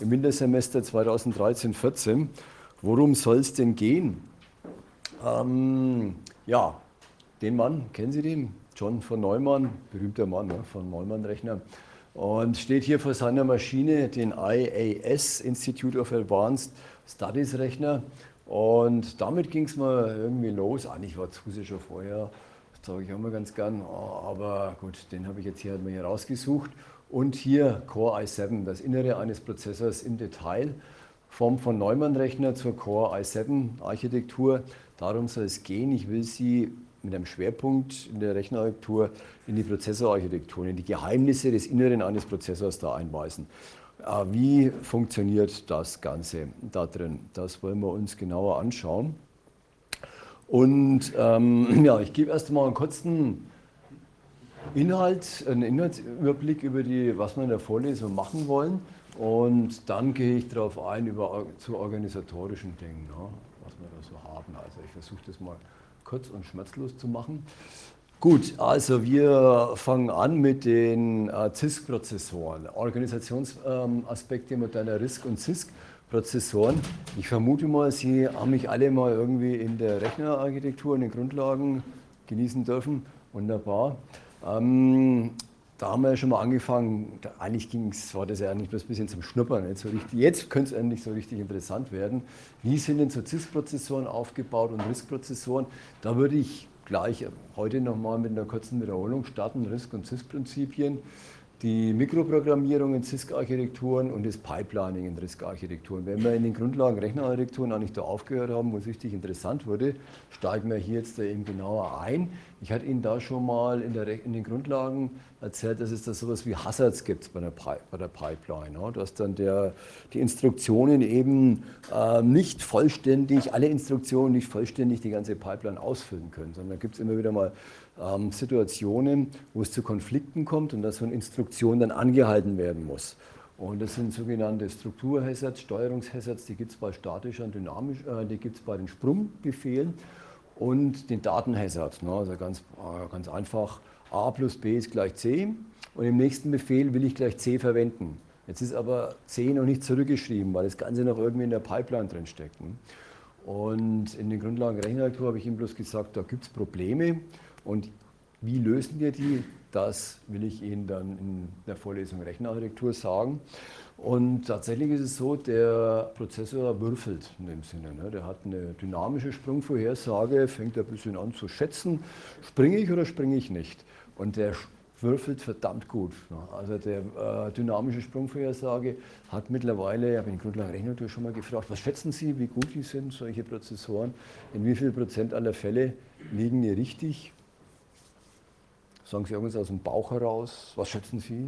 im Wintersemester 2013/14. Worum soll es denn gehen? Ja, den Mann, kennen Sie den? John von Neumann, berühmter Mann, ne, von Neumann-Rechner. Und steht hier vor seiner Maschine, den IAS, Institute of Advanced Studies Rechner. Und damit ging es mal irgendwie los. Eigentlich war Zuse schon vorher, das sage ich auch mal ganz gern. Aber gut, den habe ich jetzt hier halt mal hier rausgesucht. Und hier Core i7, das Innere eines Prozessors im Detail. Vom von Neumann-Rechner zur Core i7-Architektur. Darum soll es gehen. Ich will Sie mit einem Schwerpunkt in der Rechnerarchitektur in die Prozessorarchitektur, in die Geheimnisse des Inneren eines Prozessors da einweisen. Wie funktioniert das Ganze da drin? Das wollen wir uns genauer anschauen. Und ja, ich gebe erst mal einen kurzen einen Inhaltsüberblick über was wir in der Vorlesung machen wollen. Und dann gehe ich darauf ein, zu organisatorischen Dingen, ja, was wir da so haben. Also ich versuche das mal kurz und schmerzlos zu machen. Gut, also wir fangen an mit den CISC-Prozessoren, Organisationsaspekte moderner RISC- und CISC-Prozessoren. Ich vermute mal, Sie haben mich alle mal irgendwie in der Rechnerarchitektur, in den Grundlagen genießen dürfen. Wunderbar. Da haben wir ja schon mal angefangen, eigentlich war das ja eigentlich bloß ein bisschen zum Schnuppern, nicht so richtig. Jetzt könnte es endlich so richtig interessant werden. Wie sind denn so CISC-Prozessoren aufgebaut und RISC-Prozessoren? Da würde ich gleich heute nochmal mit einer kurzen Wiederholung starten, RISC- und CISC-Prinzipien, die Mikroprogrammierung in CISC-Architekturen und das Pipelining in RISC-Architekturen. Wenn wir in den Grundlagen Rechnerarchitekturen eigentlich da aufgehört haben, wo es richtig interessant wurde, steigen wir hier jetzt da eben genauer ein. Ich hatte Ihnen da schon mal in den Grundlagen erzählt, dass es da sowas wie Hazards gibt bei der Pipeline, ja, dass dann die Instruktionen eben nicht vollständig, alle Instruktionen nicht vollständig die ganze Pipeline ausfüllen können, sondern da gibt es immer wieder mal Situationen, wo es zu Konflikten kommt und dass so eine Instruktion dann angehalten werden muss. Und das sind sogenannte Strukturhazards, Steuerungshazards, die gibt es bei statischen und dynamischen, die gibt es bei den Sprungbefehlen und den Datenhazards. Ne? Also ganz einfach, a plus b ist gleich c und im nächsten Befehl will ich gleich c verwenden. Jetzt ist aber c noch nicht zurückgeschrieben, weil das Ganze noch irgendwie in der Pipeline drin steckt. Ne? Und in den Grundlagen Rechnerarchitektur habe ich Ihnen bloß gesagt, da gibt es Probleme. Und wie lösen wir die? Das will ich Ihnen dann in der Vorlesung Rechnerarchitektur sagen. Und tatsächlich ist es so, der Prozessor würfelt in dem Sinne. Ne? Der hat eine dynamische Sprungvorhersage, fängt ein bisschen an zu schätzen, springe ich oder springe ich nicht? Und der würfelt verdammt gut. Ne? Also der dynamische Sprungvorhersage hat mittlerweile, ich habe in Grundlagen Rechnerarchitektur schon mal gefragt, was schätzen Sie, wie gut die sind, solche Prozessoren? In wie viel Prozent aller Fälle liegen die richtig? Sagen Sie irgendwas aus dem Bauch heraus? Was schätzen Sie?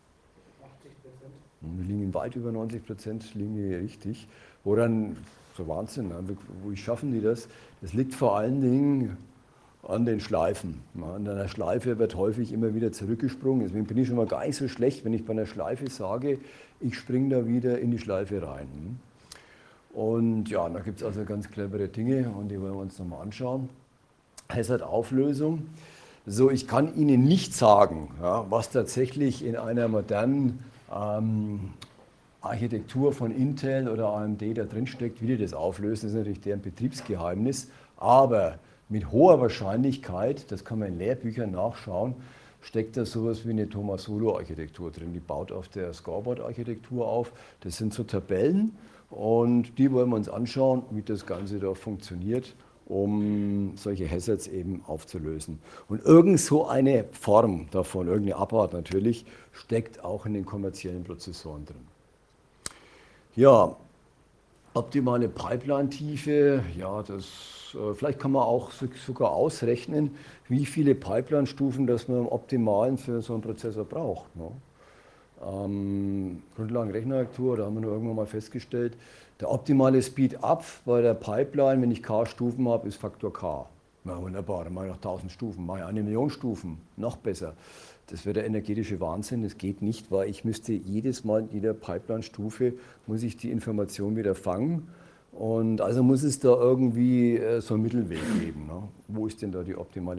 80%. Wir liegen weit über 90%, liegen die richtig. Woran, so Wahnsinn, ne? Wie schaffen die das? Das liegt vor allen Dingen an den Schleifen. An einer Schleife wird häufig immer wieder zurückgesprungen. Deswegen bin ich schon mal gar nicht so schlecht, wenn ich bei einer Schleife sage, ich springe da wieder in die Schleife rein. Und ja, da gibt es also ganz clevere Dinge und die wollen wir uns nochmal anschauen. Hazard-Auflösung. So, ich kann Ihnen nicht sagen, ja, was tatsächlich in einer modernen Architektur von Intel oder AMD da drin steckt, wie die das auflösen, ist natürlich deren Betriebsgeheimnis. Aber mit hoher Wahrscheinlichkeit, das kann man in Lehrbüchern nachschauen, steckt da sowas wie eine Tomasulo-Architektur drin. Die baut auf der Scoreboard-Architektur auf. Das sind so Tabellen und die wollen wir uns anschauen, wie das Ganze da funktioniert, um solche Hazards eben aufzulösen. Und irgend so eine Form davon, irgendeine Abart natürlich, steckt auch in den kommerziellen Prozessoren drin. Ja, optimale Pipeline-Tiefe, ja, vielleicht kann man auch sogar ausrechnen, wie viele Pipeline-Stufen das man im Optimalen für so einen Prozessor braucht. Ne? Grundlagen Rechnerarchitektur, da haben wir nur irgendwann mal festgestellt, der optimale Speed-up bei der Pipeline, wenn ich k Stufen habe, ist Faktor k. Na wunderbar, dann mache ich noch 1000 Stufen, mache ich 1.000.000 Stufen, noch besser. Das wäre der energetische Wahnsinn, das geht nicht, weil ich müsste jedes Mal in jeder Pipeline-Stufe, muss ich die Information wieder fangen. Und also muss es da irgendwie so einen Mittelweg geben. Ne? Wo ist denn da die optimale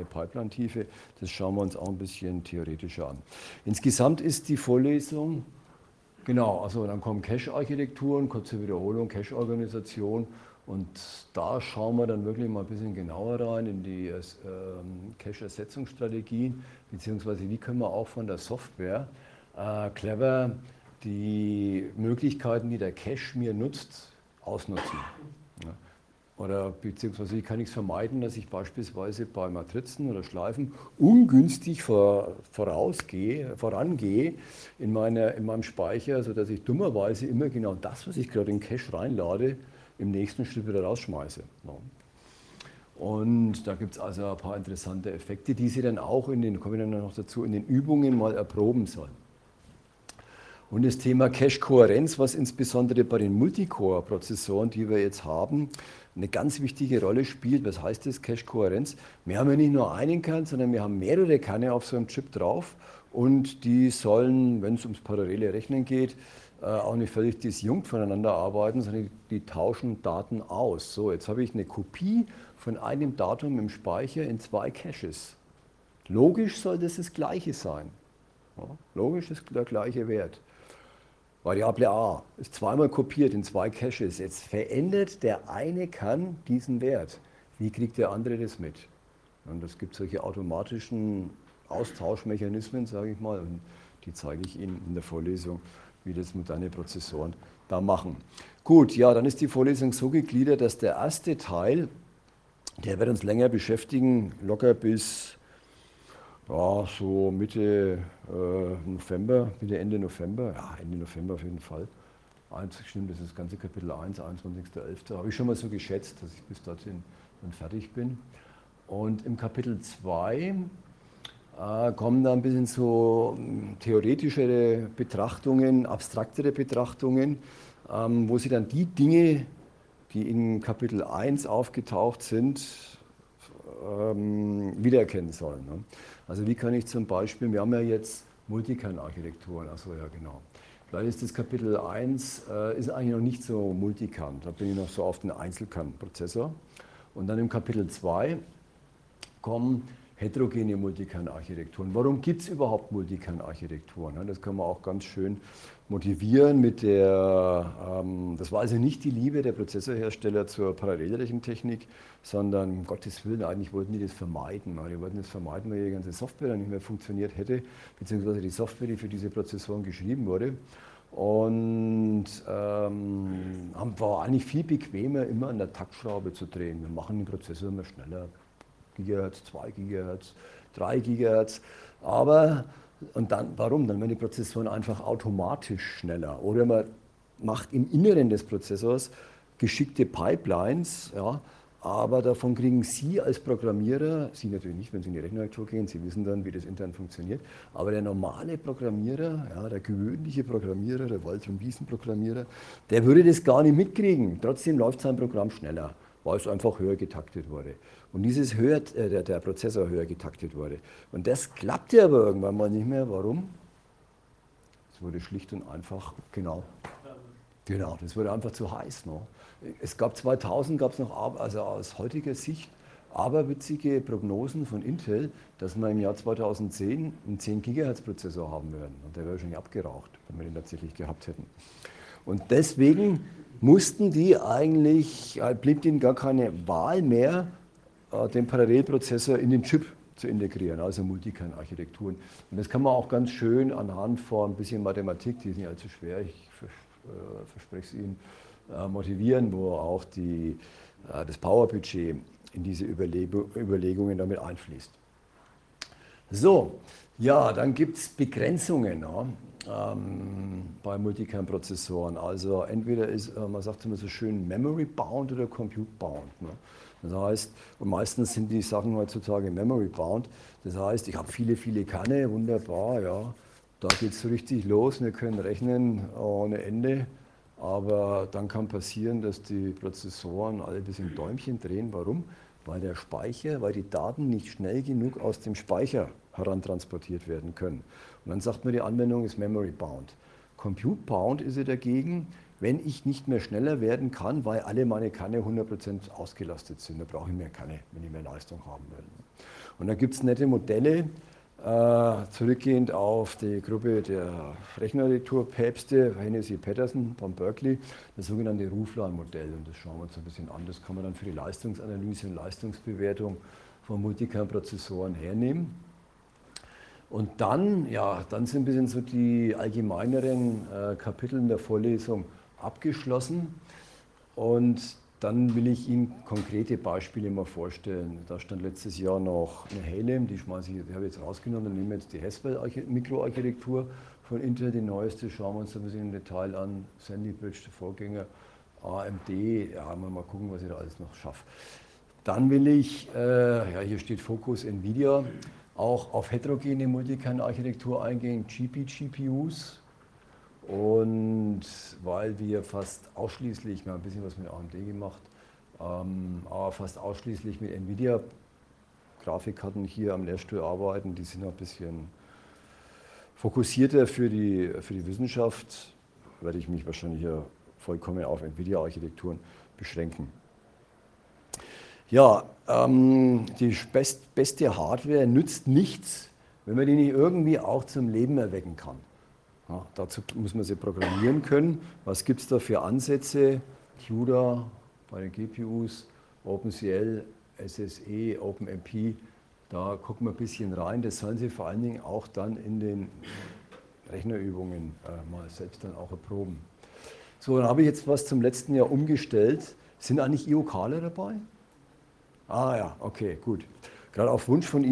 Genau, also dann kommen Cache-Architekturen, kurze Wiederholung, Cache-Organisation und da schauen wir dann wirklich mal ein bisschen genauer rein in die Cache-Ersetzungsstrategien, beziehungsweise wie können wir auch von der Software clever die Möglichkeiten, die der Cache mir nutzt, ausnutzen. Ja. Oder beziehungsweise wie kann ich es vermeiden, dass ich beispielsweise bei Matrizen oder Schleifen ungünstig vorangehe in meinem Speicher, sodass ich dummerweise immer genau das, was ich gerade in den Cache reinlade, im nächsten Schritt wieder rausschmeiße. Ja. Und da gibt es also ein paar interessante Effekte, die Sie dann auch kommen wir dann noch dazu, in den Übungen mal erproben sollen. Und das Thema Cache-Kohärenz, was insbesondere bei den Multicore-Prozessoren, die wir jetzt haben, eine ganz wichtige Rolle spielt. Was heißt das, Cache-Kohärenz? Wir haben ja nicht nur einen Kern, sondern wir haben mehrere Kerne auf so einem Chip drauf und die sollen, wenn es ums parallele Rechnen geht, auch nicht völlig disjunkt voneinander arbeiten, sondern die tauschen Daten aus. So, jetzt habe ich eine Kopie von einem Datum im Speicher in 2 Caches. Logisch soll das Gleiche sein. Ja, logisch ist der gleiche Wert. Variable a ist zweimal kopiert in 2 Caches. Jetzt verändert der eine Kern diesen Wert. Wie kriegt der andere das mit? Und es gibt solche automatischen Austauschmechanismen, sage ich mal, und die zeige ich Ihnen in der Vorlesung, wie das moderne Prozessoren da machen. Gut, ja, dann ist die Vorlesung so gegliedert, dass der erste Teil, der wird uns länger beschäftigen, locker bis ja, so Mitte November, Ende November, ja, Ende November auf jeden Fall. Stimmt, das ist das ganze Kapitel 1, 21.11. Habe ich schon mal so geschätzt, dass ich bis dorthin dann fertig bin. Und im Kapitel 2 kommen da ein bisschen so theoretischere Betrachtungen, abstraktere Betrachtungen, wo Sie dann die Dinge, die in Kapitel 1 aufgetaucht sind, wiedererkennen sollen. Ne? Also wie kann ich zum Beispiel, wir haben ja jetzt Multikern-Architekturen, achso, ja genau. Vielleicht ist das Kapitel 1 ist eigentlich noch nicht so Multikern, da bin ich noch so auf den Einzelkern-Prozessor. Und dann im Kapitel 2 kommen heterogene Multikern-Architekturen. Warum gibt es überhaupt Multikern-Architekturen? Das kann man auch ganz schön motivieren mit das war also nicht die Liebe der Prozessorhersteller zur Parallelrechentechnik, sondern um Gottes Willen, eigentlich wollten die das vermeiden. Die wollten das vermeiden, weil die ganze Software dann nicht mehr funktioniert hätte, beziehungsweise die Software, die für diese Prozessoren geschrieben wurde. Und war eigentlich viel bequemer, immer an der Taktschraube zu drehen. Wir machen den Prozessor immer schneller. Gigahertz, 2 Gigahertz, 3 Gigahertz. Aber, und dann, warum? Dann werden die Prozessoren einfach automatisch schneller. Oder man macht im Inneren des Prozessors geschickte Pipelines, ja, aber davon kriegen Sie als Programmierer, Sie natürlich nicht, wenn Sie in die Rechenarchitektur gehen, Sie wissen dann, wie das intern funktioniert, aber der normale Programmierer, ja, der gewöhnliche Programmierer, der Wald- und Wiesenprogrammierer, der würde das gar nicht mitkriegen. Trotzdem läuft sein Programm schneller, weil es einfach höher getaktet wurde. Und der Prozessor höher getaktet wurde. Und das klappte aber irgendwann mal nicht mehr. Warum? Es wurde schlicht und einfach, genau, das wurde einfach zu heiß. Ne? Es gab 2000, gab es noch, also aus heutiger Sicht, aberwitzige Prognosen von Intel, dass wir im Jahr 2010 einen 10 Gigahertz Prozessor haben werden. Und der wäre wahrscheinlich abgeraucht, wenn wir den tatsächlich gehabt hätten. Und deswegen mussten die eigentlich, blieb ihnen gar keine Wahl mehr, den Parallelprozessor in den Chip zu integrieren, also Multikern-Architekturen. Und das kann man auch ganz schön anhand von ein bisschen Mathematik, die ist nicht allzu schwer, ich verspreche es Ihnen, motivieren, wo auch das Powerbudget in diese Überlegungen damit einfließt. So, ja, dann gibt es Begrenzungen bei Multikern-Prozessoren. Also entweder ist, man sagt immer so schön, Memory-bound oder Compute-bound. Ne? Das heißt, und meistens sind die Sachen heutzutage Memory-bound. Das heißt, ich habe viele, viele Kerne, wunderbar, ja, da geht es so richtig los, wir können rechnen ohne Ende. Aber dann kann passieren, dass die Prozessoren alle ein bisschen Däumchen drehen. Warum? Weil die Daten nicht schnell genug aus dem Speicher herantransportiert werden können. Und dann sagt man, die Anwendung ist Memory Bound. Compute Bound ist sie dagegen, wenn ich nicht mehr schneller werden kann, weil alle meine Kerne 100% ausgelastet sind. Da brauche ich mehr Kerne, wenn ich mehr Leistung haben will. Und da gibt es nette Modelle, Zurückgehend auf die Gruppe der Rechenarchitekturpäpste, Hennessy Patterson von Berkeley, das sogenannte Roofline-Modell. Und das schauen wir uns ein bisschen an. Das kann man dann für die Leistungsanalyse und Leistungsbewertung von Multicam-Prozessoren hernehmen. Und dann, ja, dann sind ein bisschen so die allgemeineren Kapitel in der Vorlesung abgeschlossen. Und dann will ich Ihnen konkrete Beispiele mal vorstellen. Da stand letztes Jahr noch eine Halem, die habe ich jetzt rausgenommen und nehme jetzt die Haswell-Mikroarchitektur von Intel, die neueste. Schauen wir uns ein bisschen im Detail an. Sandy Bridge, der Vorgänger, AMD, ja, mal gucken, was ich da alles noch schaffe. Dann will ich, ja, hier steht Fokus Nvidia, auch auf heterogene Multikernarchitektur eingehen, GPGPUs. Und weil wir fast ausschließlich, wir haben ein bisschen was mit AMD gemacht, aber fast ausschließlich mit Nvidia Grafikkarten hier am Lehrstuhl arbeiten, die sind noch ein bisschen fokussierter für die Wissenschaft, werde ich mich wahrscheinlich ja vollkommen auf Nvidia-Architekturen beschränken. Ja, die beste Hardware nützt nichts, wenn man die nicht irgendwie auch zum Leben erwecken kann. Ja, dazu muss man sie programmieren können. Was gibt es da für Ansätze? CUDA bei den GPUs, OpenCL, SSE, OpenMP. Da gucken wir ein bisschen rein. Das sollen Sie vor allen Dingen auch dann in den Rechnerübungen mal selbst dann auch erproben. So, dann habe ich jetzt was zum letzten Jahr umgestellt. Sind eigentlich IOKler dabei? Ah ja, okay, gut. Gerade auf Wunsch von den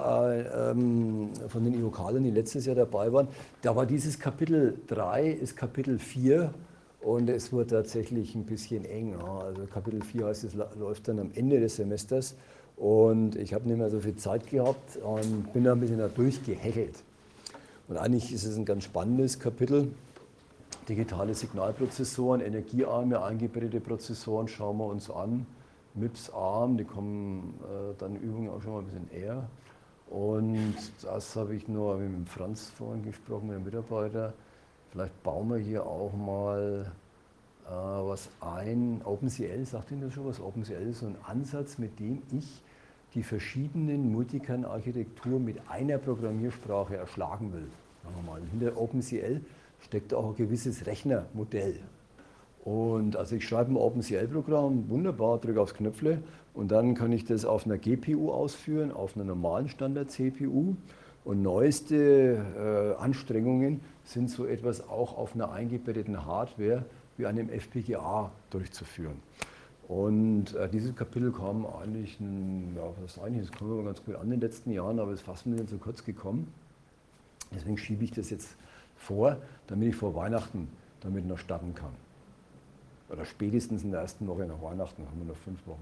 IOKlern, die letztes Jahr dabei waren, da war dieses Kapitel 3, ist Kapitel 4 und es wurde tatsächlich ein bisschen eng. Ja. Also Kapitel 4 heißt, es läuft dann am Ende des Semesters und ich habe nicht mehr so viel Zeit gehabt und bin da ein bisschen da durchgehechelt. Und eigentlich ist es ein ganz spannendes Kapitel. Digitale Signalprozessoren, energiearme, eingebettete Prozessoren schauen wir uns an. MIPS ARM, die kommen dann Übungen auch schon mal ein bisschen eher. Und das habe ich nur mit dem Franz vorhin gesprochen, mit dem Mitarbeiter. Vielleicht bauen wir hier auch mal was ein. OpenCL, sagt Ihnen das schon was? OpenCL ist so ein Ansatz, mit dem ich die verschiedenen Multikern-Architekturen mit einer Programmiersprache erschlagen will. Sagen wir mal. Hinter OpenCL steckt auch ein gewisses Rechnermodell. Und also ich schreibe ein OpenCL-Programm, wunderbar, drücke aufs Knöpfle und dann kann ich das auf einer GPU ausführen, auf einer normalen Standard-CPU. Und neueste Anstrengungen sind so etwas auch auf einer eingebetteten Hardware wie einem FPGA durchzuführen. Und dieses Kapitel kam eigentlich, ja, das kommen wir ganz gut an in den letzten Jahren, aber es ist fast mir zu kurz gekommen. Deswegen schiebe ich das jetzt vor, damit ich vor Weihnachten damit noch starten kann. Oder spätestens in der ersten Woche nach Weihnachten, haben wir noch 5 Wochen.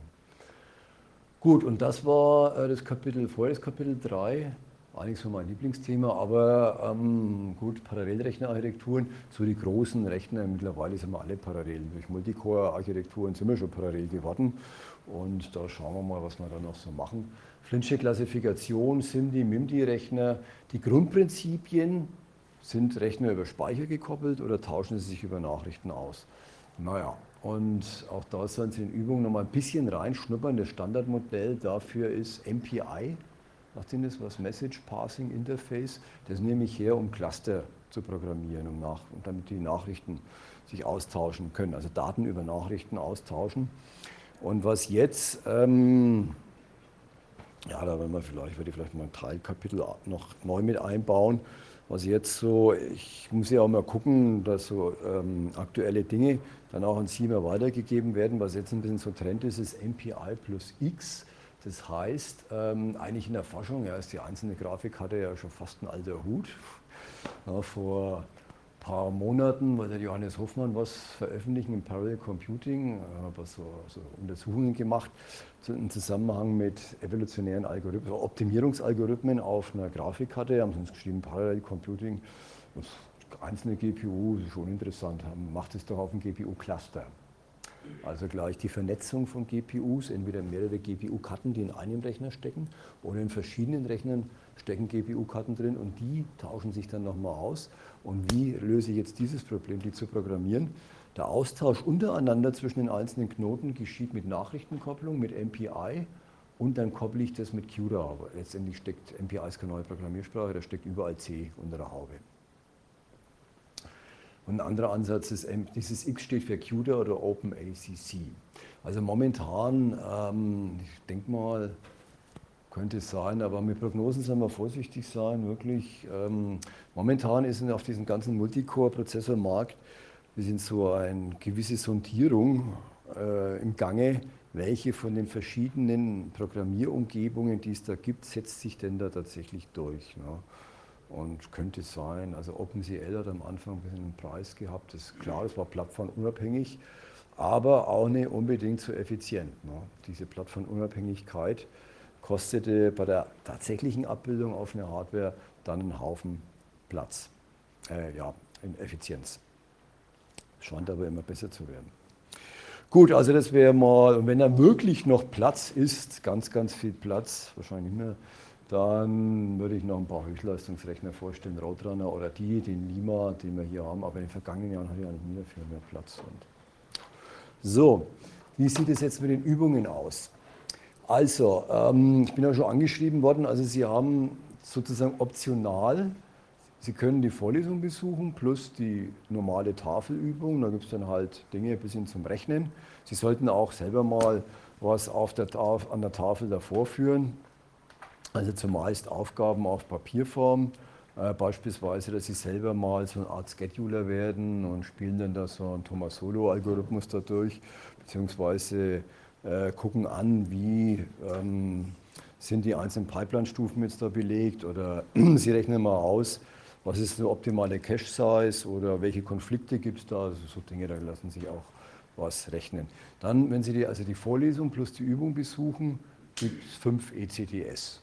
Gut, und das war das Kapitel vor, das Kapitel 3. Eigentlich so mein Lieblingsthema, aber gut, Parallelrechnerarchitekturen, so die großen Rechner, mittlerweile sind wir alle parallel. Durch Multicore-Architekturen sind wir schon parallel geworden. Und da schauen wir mal, was wir da noch so machen. Flintsche Klassifikation, SIMD, MIMD-Rechner. Die Grundprinzipien sind Rechner über Speicher gekoppelt oder tauschen sie sich über Nachrichten aus. Naja, und auch da sollen Sie in Übungen noch mal ein bisschen reinschnuppern. Das Standardmodell dafür ist MPI. Sagt Ihnen das was? Message Passing Interface. Das nehme ich her, um Cluster zu programmieren, und damit die Nachrichten sich austauschen können. Also Daten über Nachrichten austauschen. Und was jetzt, ja, da werde ich vielleicht mal ein Teilkapitel noch neu mit einbauen. Was jetzt so, ich muss ja auch mal gucken, dass so aktuelle Dinge dann auch an Sie mal weitergegeben werden. Was jetzt ein bisschen so Trend ist, ist MPI plus X. Das heißt, eigentlich in der Forschung, ja, ist die einzelne Grafikkarte ja schon fast ein alter Hut. Ja, vor ein paar Monaten wollte der Johannes Hofmann was veröffentlichen im Parallel Computing, habe so Untersuchungen gemacht im Zusammenhang mit evolutionären Algorithmen, Optimierungsalgorithmen auf einer Grafikkarte, haben sie uns geschrieben, Parallel Computing, das einzelne GPU, ist schon interessant, macht es doch auf dem GPU-Cluster. Also gleich die Vernetzung von GPUs, entweder mehrere GPU-Karten, die in einem Rechner stecken, oder in verschiedenen Rechnern stecken GPU-Karten drin und die tauschen sich dann nochmal aus. Und wie löse ich jetzt dieses Problem, die zu programmieren? Der Austausch untereinander zwischen den einzelnen Knoten geschieht mit Nachrichtenkopplung, mit MPI. und dann koppel ich das mit CUDA. Aber letztendlich steckt MPI ist keine neue Programmiersprache, da steckt überall C unter der Haube. Und ein anderer Ansatz ist, dieses X steht für CUDA oder OpenACC. Also momentan, ich denke mal, könnte es sein, aber mit Prognosen soll man vorsichtig sein, wirklich. Momentan ist auf diesem ganzen Multicore-Prozessormarkt, wir sind so eine gewisse Sondierung im Gange, welche von den verschiedenen Programmierumgebungen, die es da gibt, setzt sich denn da tatsächlich durch. Ne? Und könnte sein, also OpenCL hat am Anfang ein bisschen einen Preis gehabt, das ist klar, das war plattformunabhängig, aber auch nicht unbedingt so effizient. Ne? Diese Plattformunabhängigkeit kostete bei der tatsächlichen Abbildung auf einer Hardware dann einen Haufen Platz, ja, in Effizienz. Scheint aber immer besser zu werden. Gut, also das wäre mal, und wenn da wirklich noch Platz ist, ganz, ganz viel Platz, wahrscheinlich nicht mehr, dann würde ich noch ein paar Höchstleistungsrechner vorstellen, Roadrunner oder den Lima, den wir hier haben, aber in den vergangenen Jahren hatte ich eigentlich nie dafür mehr Platz. Und so, wie sieht es jetzt mit den Übungen aus? Also, ich bin ja schon angeschrieben worden, also Sie haben sozusagen optional, Sie können die Vorlesung besuchen plus die normale Tafelübung, da gibt es dann halt Dinge bis hin zum Rechnen. Sie sollten auch selber mal was an der Tafel davor führen, also zumeist Aufgaben auf Papierform, beispielsweise, dass Sie selber mal so eine Art Scheduler werden und spielen dann da so einen Tommasolo-Algorithmus dadurch, beziehungsweise gucken an, wie sind die einzelnen Pipeline-Stufen jetzt da belegt oder Sie rechnen mal aus, was ist eine optimale Cache-Size oder welche Konflikte gibt es da, also so Dinge, da lassen sich auch was rechnen. Dann, wenn Sie also die Vorlesung plus die Übung besuchen, gibt es 5 ECTS.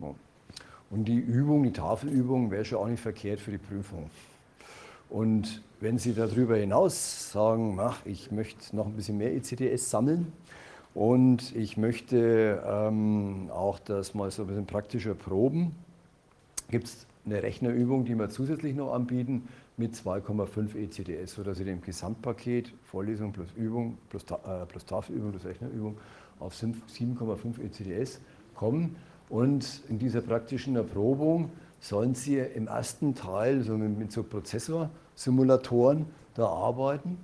Und die Übung, die Tafelübung, wäre schon auch nicht verkehrt für die Prüfung. Und wenn Sie darüber hinaus sagen, ach, ich möchte noch ein bisschen mehr ECTS sammeln und ich möchte auch das mal so ein bisschen praktischer proben, gibt es eine Rechnerübung, die wir zusätzlich noch anbieten mit 2,5 ECTS, sodass Sie dem Gesamtpaket Vorlesung plus Übung plus Tafelübung plus Rechnerübung auf 7,5 ECTS kommen. Und in dieser praktischen Erprobung sollen Sie im ersten Teil so mit so Prozessorsimulatoren da arbeiten.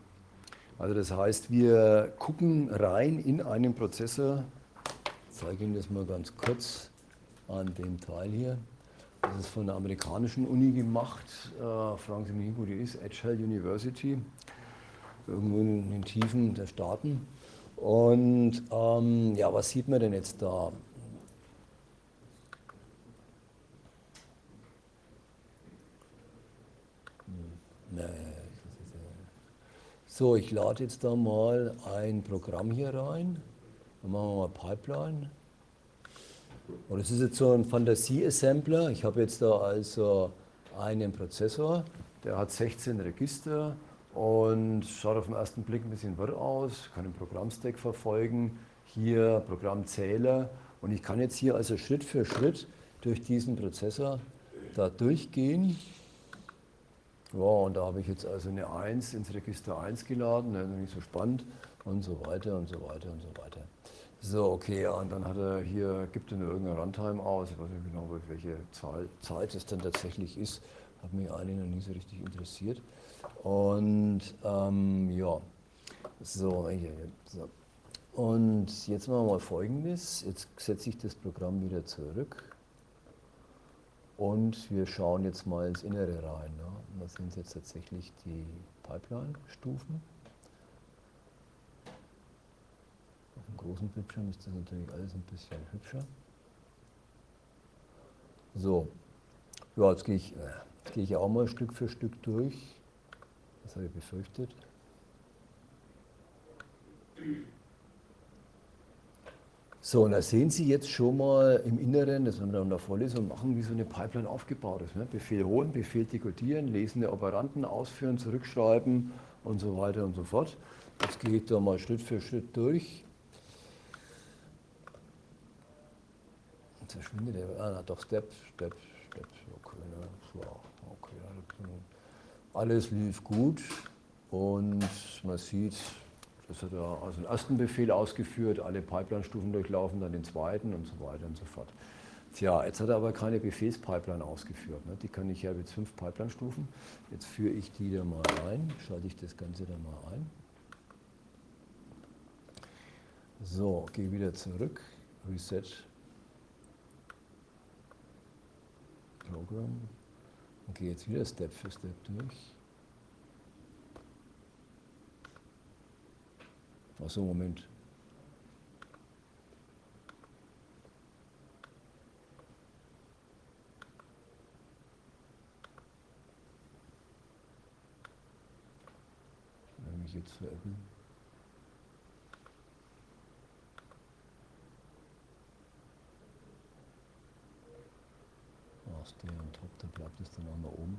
Also das heißt, wir gucken rein in einen Prozessor. Ich zeige Ihnen das mal ganz kurz an dem Teil hier. Das ist von der amerikanischen Uni gemacht. Fragen Sie mich nicht, wo die ist. Edge Hill University. Irgendwo in den Tiefen der Staaten. Und ja, was sieht man denn jetzt da? So, ich lade jetzt da mal ein Programm hier rein. Dann machen wir mal Pipeline. Und das ist jetzt so ein Fantasie-Assembler. Ich habe jetzt da also einen Prozessor, der hat 16 Register und schaut auf den ersten Blick ein bisschen wirr aus. Ich kann den Programmstack verfolgen, hier Programmzähler. Und ich kann jetzt hier also Schritt für Schritt durch diesen Prozessor da durchgehen. Ja, und da habe ich jetzt also eine 1 ins Register 1 geladen, das ist nicht so spannend und so weiter und so weiter und so weiter. So, okay, ja, und dann hat er hier, gibt er nur irgendeine Runtime aus, ich weiß nicht genau, welche Zeit es dann tatsächlich ist, hat mich eigentlich noch nie so richtig interessiert. Und ja, so, so. Und jetzt machen wir mal Folgendes, jetzt setze ich das Programm wieder zurück. Und wir schauen jetzt mal ins Innere rein. Ne? Und das sind jetzt tatsächlich die Pipeline-Stufen. Auf dem großen Bildschirm ist das natürlich alles ein bisschen hübscher. So, ja, jetzt gehe ich auch mal Stück für Stück durch. Das habe ich befürchtet. So, und da sehen Sie jetzt schon mal im Inneren, das werden wir dann in der Vorlesung machen, wie so eine Pipeline aufgebaut ist. Ne? Befehl holen, Befehl dekodieren, lesen der Operanten, ausführen, zurückschreiben und so weiter und so fort. Jetzt gehe ich da mal Schritt für Schritt durch. Jetzt verschwindet der, doch, Step. Okay, ne? So, okay, alles lief gut und man sieht, Das hat er also den ersten Befehl ausgeführt, alle Pipeline-Stufen durchlaufen, dann den zweiten und so weiter und so fort. Tja, jetzt hat er aber keine Befehlspipeline ausgeführt. Ne? Die kann ich ja mit 5 Pipeline-Stufen. Jetzt führe ich die da mal ein, schalte ich das Ganze da mal ein. So, gehe wieder zurück, Reset Program und gehe jetzt wieder Step für Step durch. Achso, Moment. Wenn mich jetzt veräppeln. Stay on top, da bleibt es dann auch noch oben.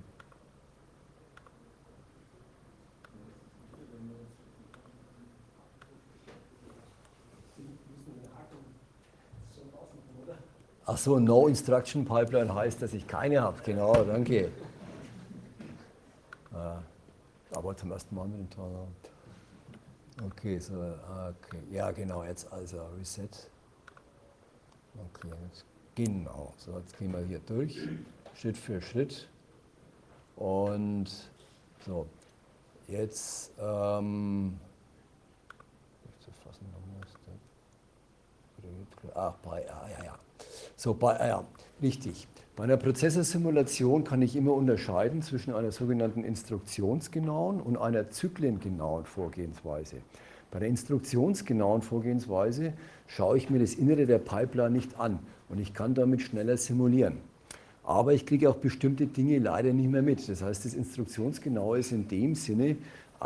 Ach so, No Instruction Pipeline heißt, dass ich keine habe. Genau, danke. Aber zum ersten Mal mit dem Tal. Okay, so, okay. Ja, genau, jetzt also Reset. Okay, jetzt genau. So, jetzt gehen wir hier durch, Schritt für Schritt. Und so, jetzt richtig. Bei einer Prozessorsimulation kann ich immer unterscheiden zwischen einer sogenannten instruktionsgenauen und einer zyklengenauen Vorgehensweise. Bei der instruktionsgenauen Vorgehensweise schaue ich mir das Innere der Pipeline nicht an und ich kann damit schneller simulieren. Aber ich kriege auch bestimmte Dinge leider nicht mehr mit. Das heißt, das Instruktionsgenaue ist in dem Sinne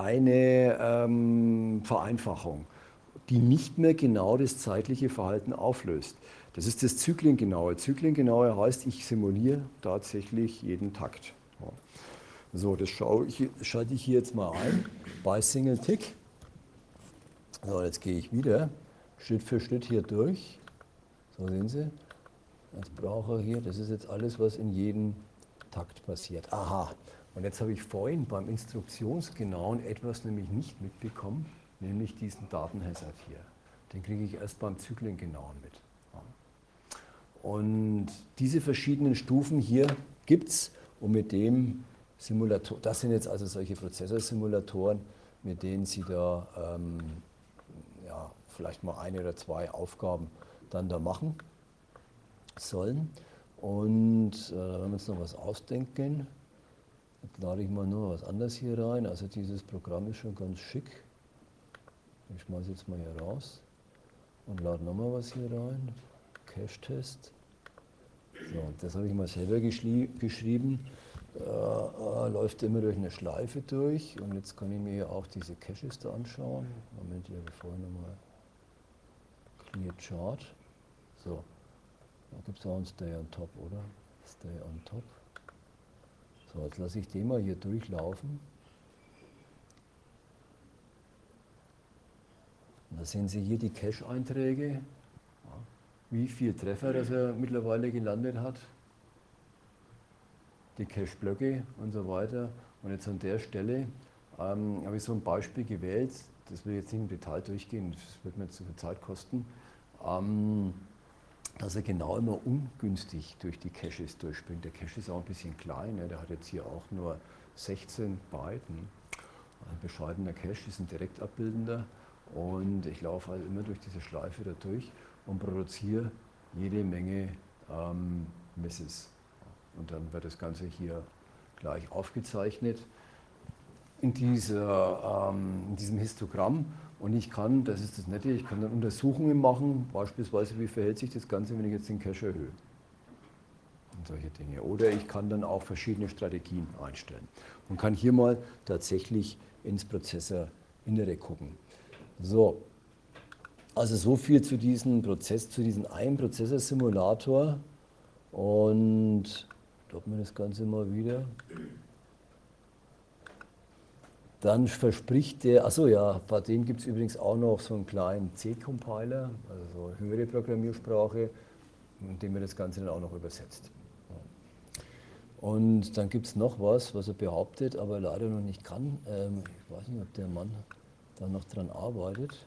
eine Vereinfachung, die nicht mehr genau das zeitliche Verhalten auflöst. Das ist das Zyklengenaue. Zyklengenaue heißt, ich simuliere tatsächlich jeden Takt. Ja. So, das schalte ich hier jetzt mal ein bei Single Tick. So, jetzt gehe ich wieder Schritt für Schritt hier durch. So, sehen Sie. Jetzt brauche ich hier, das ist jetzt alles, was in jedem Takt passiert. Aha, und jetzt habe ich vorhin beim Instruktionsgenauen etwas nämlich nicht mitbekommen, nämlich diesen Datenhazard hier. Den kriege ich erst beim Zyklengenauen mit. Und diese verschiedenen Stufen hier gibt es, und mit dem Simulator, das sind jetzt also solche Prozessorsimulatoren, mit denen Sie da ja, vielleicht mal 1 oder 2 Aufgaben dann da machen sollen. Und wenn wir uns noch was ausdenken, jetzt lade ich mal nur was anderes hier rein. Also dieses Programm ist schon ganz schick. Ich schmeiße jetzt mal hier raus und lade nochmal was hier rein. Cache-Test. So, das habe ich mal selber geschrieben. Läuft immer durch eine Schleife durch. Und jetzt kann ich mir hier auch diese Caches da anschauen. Moment, hier habe ich vorhin nochmal Clear Chart. So, da gibt es auch ein Stay on Top, oder? Stay on Top. So, jetzt lasse ich den mal hier durchlaufen. Und da sehen Sie hier die Cache-Einträge, wie viele Treffer das er mittlerweile gelandet hat, die Cache-Blöcke und so weiter. Und jetzt an der Stelle habe ich so ein Beispiel gewählt, das will ich jetzt nicht im Detail durchgehen, das wird mir zu viel Zeit kosten, dass er genau immer ungünstig durch die Caches durchspringt. Der Cache ist auch ein bisschen klein, ne? Der hat jetzt hier auch nur 16 Byte. Ein bescheidener Cache ist ein direkt abbildender. Und ich laufe halt immer durch diese Schleife da durch und produziere jede Menge Misses. Und dann wird das Ganze hier gleich aufgezeichnet in diesem Histogramm. Und ich kann, das ist das Nette, ich kann dann Untersuchungen machen, beispielsweise wie verhält sich das Ganze, wenn ich jetzt den Cache erhöhe. Und solche Dinge. Oder ich kann dann auch verschiedene Strategien einstellen. Und kann hier mal tatsächlich ins Prozessorinnere gucken. So, also so viel zu diesem Prozess, zu diesem einen Prozessorsimulator. Und stoppen wir das Ganze mal wieder. Dann verspricht der, achso ja, bei dem gibt es übrigens auch noch so einen kleinen C-Compiler, also so eine höhere Programmiersprache, in dem er das Ganze dann auch noch übersetzt. Und dann gibt es noch was er behauptet, aber leider noch nicht kann. Ich weiß nicht, ob der Mann da noch dran arbeitet.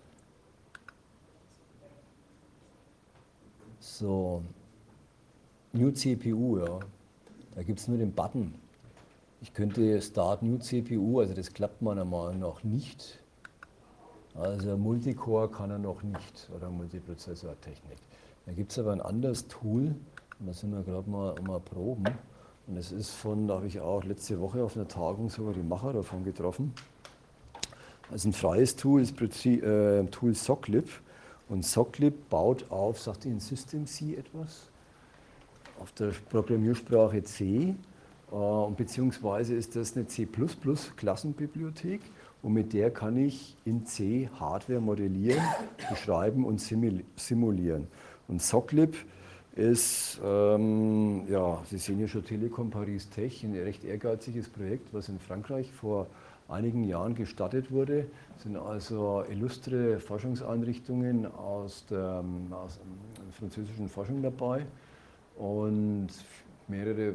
So, New CPU, ja. Da gibt es nur den Button. Ich könnte Start New CPU, also das klappt meiner Meinung nach nicht. Also Multicore kann er noch nicht oder Multiprozessor-Technik. Da gibt es aber ein anderes Tool, und da sind wir gerade mal proben. Und das ist da habe ich auch letzte Woche auf einer Tagung sogar die Macher davon getroffen. Also ein freies Tool ist Tool Soclib. Und Soclib baut auf, sagt Ihnen Systemc etwas? Auf der Programmiersprache C. Beziehungsweise ist das eine C++-Klassenbibliothek und mit der kann ich in C Hardware modellieren, beschreiben und simulieren. Und Soclib ist, ja, Sie sehen hier schon Telekom Paris Tech, ein recht ehrgeiziges Projekt, was in Frankreich vor einigen Jahren gestartet wurde. Das sind also illustre Forschungseinrichtungen aus der französischen Forschung dabei und mehrere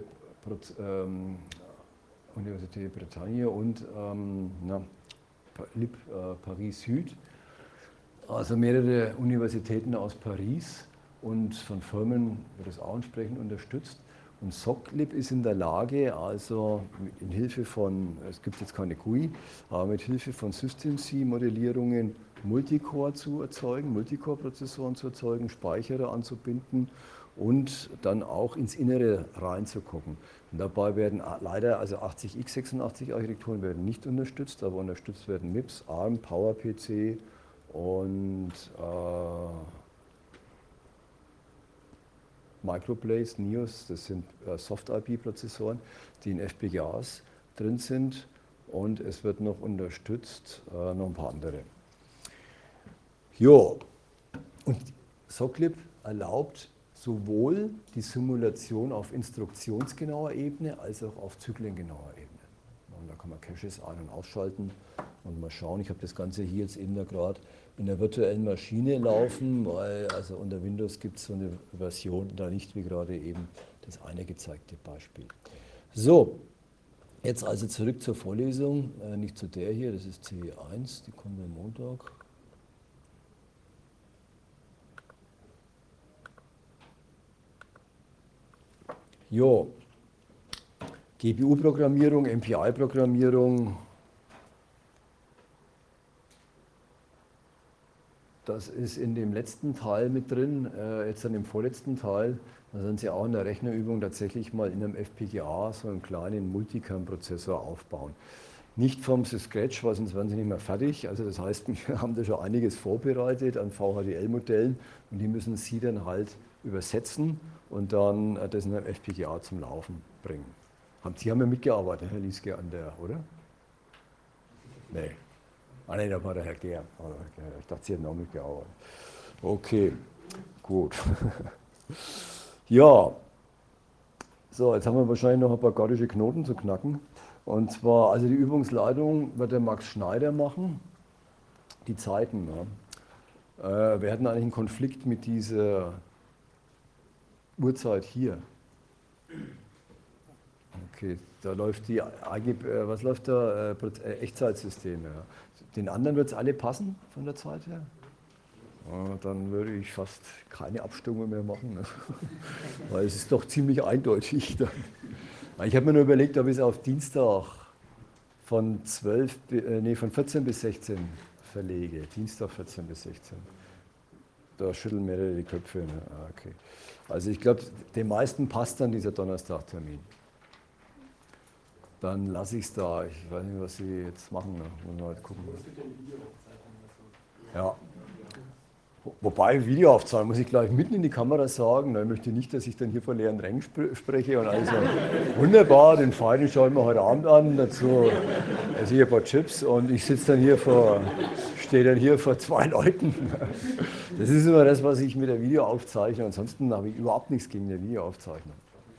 Universität Bretagne und Paris Süd, also mehrere Universitäten aus Paris und von Firmen wird das auch entsprechend unterstützt. Und Soclib ist in der Lage, also in Hilfe von, es gibt jetzt keine GUI, aber mit Hilfe von Systemc-Modellierungen Multicore zu erzeugen, Multicore-Prozessoren zu erzeugen, Speicher anzubinden und dann auch ins Innere reinzugucken. Und dabei werden leider, also 80x86-Architekturen werden nicht unterstützt, aber unterstützt werden MIPS, ARM, PowerPC und Microblaze, NIOS, das sind Soft-IP-Prozessoren, die in FPGAs drin sind und es wird noch unterstützt, noch ein paar andere. Jo, und Soclib erlaubt sowohl die Simulation auf instruktionsgenauer Ebene als auch auf zyklengenauer Ebene. Und da kann man Caches ein- und ausschalten und mal schauen. Ich habe das Ganze hier jetzt eben da gerade in der virtuellen Maschine laufen, weil also unter Windows gibt es so eine Version da nicht, wie gerade eben das eine gezeigte Beispiel. So, jetzt also zurück zur Vorlesung, nicht zu der hier, das ist CE1, die kommt am Montag. Jo, GPU-Programmierung, MPI-Programmierung, das ist in dem letzten Teil mit drin, jetzt an dem vorletzten Teil, da sind Sie auch in der Rechnerübung tatsächlich mal in einem FPGA so einen kleinen Multicam-Prozessor aufbauen. Nicht vom Scratch, weil sonst werden Sie nicht mehr fertig. Also das heißt, wir haben da schon einiges vorbereitet an VHDL-Modellen und die müssen Sie dann halt übersetzen und dann das in einem FPGA zum Laufen bringen. Sie haben ja mitgearbeitet, Herr Lieske, an der, oder? Nee. Ah ne, da war der Herr Gehr. Ich dachte, Sie hätten auch mitgearbeitet. Okay, gut. Ja, so, jetzt haben wir wahrscheinlich noch ein paar gordische Knoten zu knacken. Und zwar, also die Übungsleitung wird der Max Schneider machen. Die Zeiten. Ja. Wir hatten eigentlich einen Konflikt mit dieser Uhrzeit hier. Okay, da läuft die was läuft da? Echtzeitsystem. Ja. Den anderen wird es alle passen von der Zeit her? Ja, dann würde ich fast keine Abstimmung mehr machen, ne? Weil es ist doch ziemlich eindeutig. Dann. Ich habe mir nur überlegt, ob ich es auf Dienstag von 14 bis 16 verlege. Dienstag 14 bis 16. Da schütteln mehrere die Köpfe. Ne? Ah, okay. Also ich glaube, den meisten passt dann dieser Donnerstagtermin. Dann lasse ich es da. Ich weiß nicht, was Sie jetzt machen. Ne? Muss man halt gucken. Ja. Wobei, Videoaufzeichnung muss ich gleich mitten in die Kamera sagen. Ich möchte nicht, dass ich dann hier von leeren Rängen spreche. Und also wunderbar, den Feinen schauen wir heute Abend an. Dazu also hier ein paar Chips und ich sitze dann hier stehe dann hier vor 2 Leuten. Das ist immer das, was ich mit der Videoaufzeichnung. Ansonsten habe ich überhaupt nichts gegen die Videoaufzeichnung.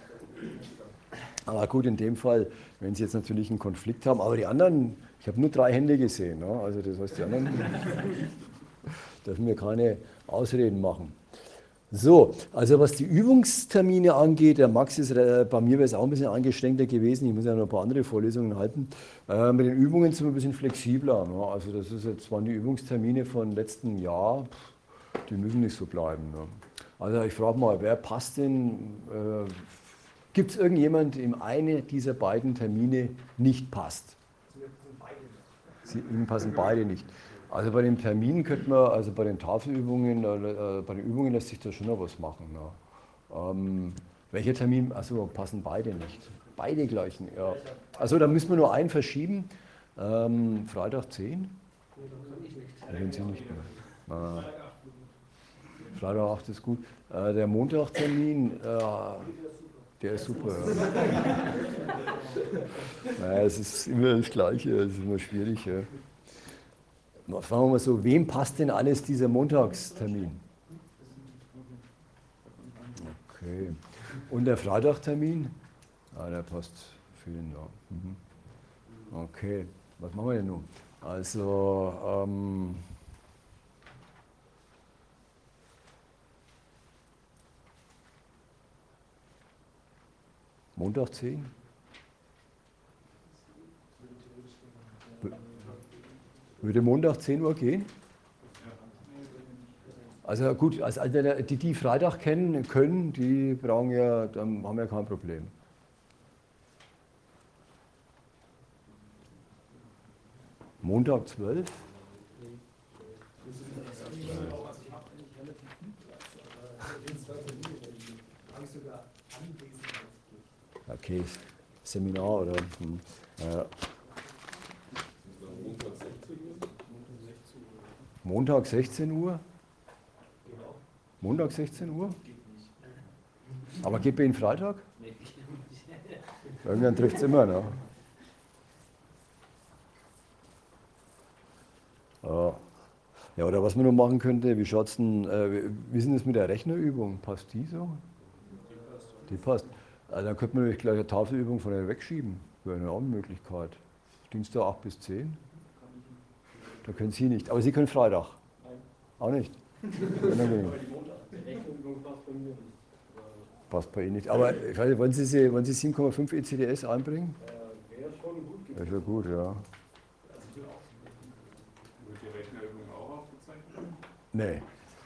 Aber gut, in dem Fall, wenn Sie jetzt natürlich einen Konflikt haben, aber die anderen, ich habe nur 3 Hände gesehen. Ne? Also das heißt, die anderen dürfen mir keine Ausreden machen. So, also was die Übungstermine angeht, der Max ist, bei mir wäre es auch ein bisschen eingeschränkter gewesen, ich muss ja noch ein paar andere Vorlesungen halten. Mit den Übungen sind wir ein bisschen flexibler. Ne? Also das ist jetzt, waren die Übungstermine von letztem Jahr, die müssen nicht so bleiben. Ne? Also ich frage mal, wer passt denn, gibt es irgendjemand, dem eine dieser beiden Termine nicht passt? Ihnen passen beide nicht. Also bei den Terminen könnte man, also bei den Tafelübungen, bei den Übungen lässt sich da schon noch was machen. Ja. Welcher Termin? Also passen beide nicht. Beide gleichen, ja. Also da müssen wir nur einen verschieben. Freitag 10? Den Sie nicht mehr. Freitag 8 ist gut. Der Montagtermin, der ist super. Ja. Naja, es ist immer das Gleiche, es ist immer schwierig. Ja. Fragen wir mal so, wem passt denn alles dieser Montagstermin? Okay. Und der Freitagtermin? Ah, der passt vielen, ja. Mhm. Okay, was machen wir denn nun? Also, Montag 10? Würde Montag 10 Uhr gehen? Also gut, also die Freitag kennen können, die brauchen ja, dann haben ja kein Problem. Montag 12? Okay, Seminar oder? Montag 16 Uhr? Montag 16 Uhr? Aber geht bei Ihnen Freitag? Irgendwann trifft es immer, ne? Ja, oder was man noch machen könnte, wie schaut's denn, wie ist denn das mit der Rechnerübung? Passt die so? Die passt. Also dann könnte man nämlich gleich eine Tafelübung von der wegschieben. Wäre eine auch eine Möglichkeit. Dienstag 8 bis 10. Da können Sie nicht. Aber Sie können Freitag. Auch nicht. Passt bei Ihnen nicht. Aber ich weiß nicht, wollen Sie 7,5 ECDS einbringen? Wäre schon gut. Wäre schon gut, ja. Wird die Rechnerübung auch aufgezeichnet?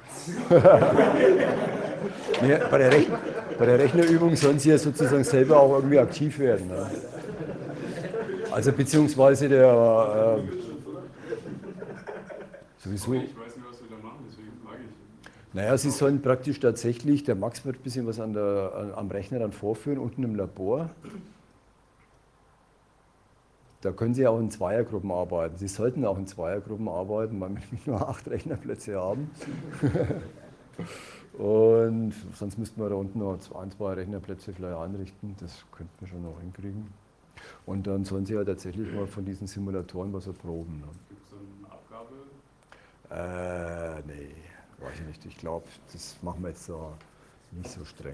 Nee. Nee, bei der Rechnerübung sollen Sie ja sozusagen selber auch irgendwie aktiv werden. Ne? Also beziehungsweise der sowieso. Ich weiß nicht, was wir da machen, deswegen frage ich. Naja, Sie sollen praktisch tatsächlich, der Max wird ein bisschen was am Rechner dann vorführen, unten im Labor. Da können Sie auch in Zweiergruppen arbeiten. Sie sollten auch in Zweiergruppen arbeiten, weil wir nur 8 Rechnerplätze haben. Und sonst müssten wir da unten noch 2 Rechnerplätze vielleicht einrichten. Das könnten wir schon noch hinkriegen. Und dann sollen Sie ja tatsächlich mal von diesen Simulatoren was erproben. Ne? Gibt es so eine Abgabe? Nee, weiß ich nicht. Ich glaube, das machen wir jetzt so nicht so streng.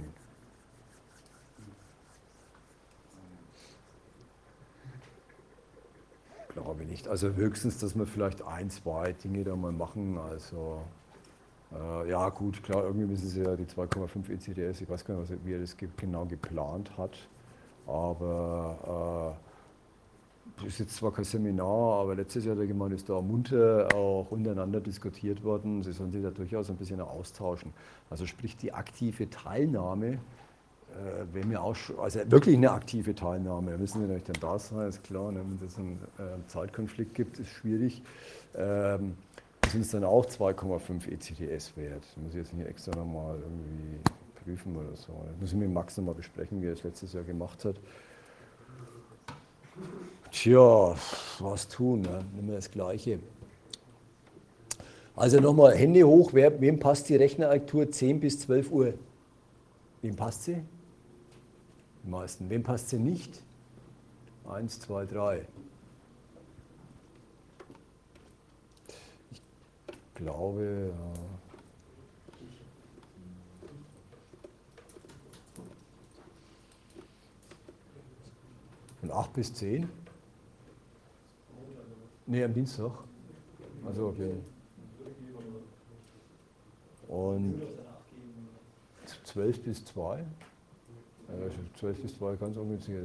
Glaube ich nicht. Also höchstens, dass wir vielleicht 1, 2 Dinge da mal machen. Also ja gut, klar, irgendwie müssen Sie ja die 2,5 ECDS, ich weiß gar nicht, wie er das genau geplant hat, aber ist jetzt zwar kein Seminar, aber letztes Jahr hat er gemeint, ist da munter auch untereinander diskutiert worden. Sie sollen sich da durchaus ein bisschen austauschen. Also sprich die aktive Teilnahme, wenn wir auch, also wirklich eine aktive Teilnahme, da müssen Sie natürlich dann da sein, ist klar, ne, wenn es einen Zeitkonflikt gibt, ist schwierig. Sind es dann auch 2,5 ECTS wert. Das muss ich jetzt nicht extra nochmal irgendwie prüfen oder so. Das muss ich mit Max nochmal besprechen, wie er es letztes Jahr gemacht hat. Tja, was tun, ne? Immer das Gleiche. Also nochmal, Hände hoch, wem passt die Rechneraktur 10 bis 12 Uhr? Wem passt sie? Die meisten. Wem passt sie nicht? 1, 2, 3. Ich glaube, von 8 bis 10? Nee, am Dienstag. Also okay. Und 12 bis 2. 12 bis 2 ganz ungünstig.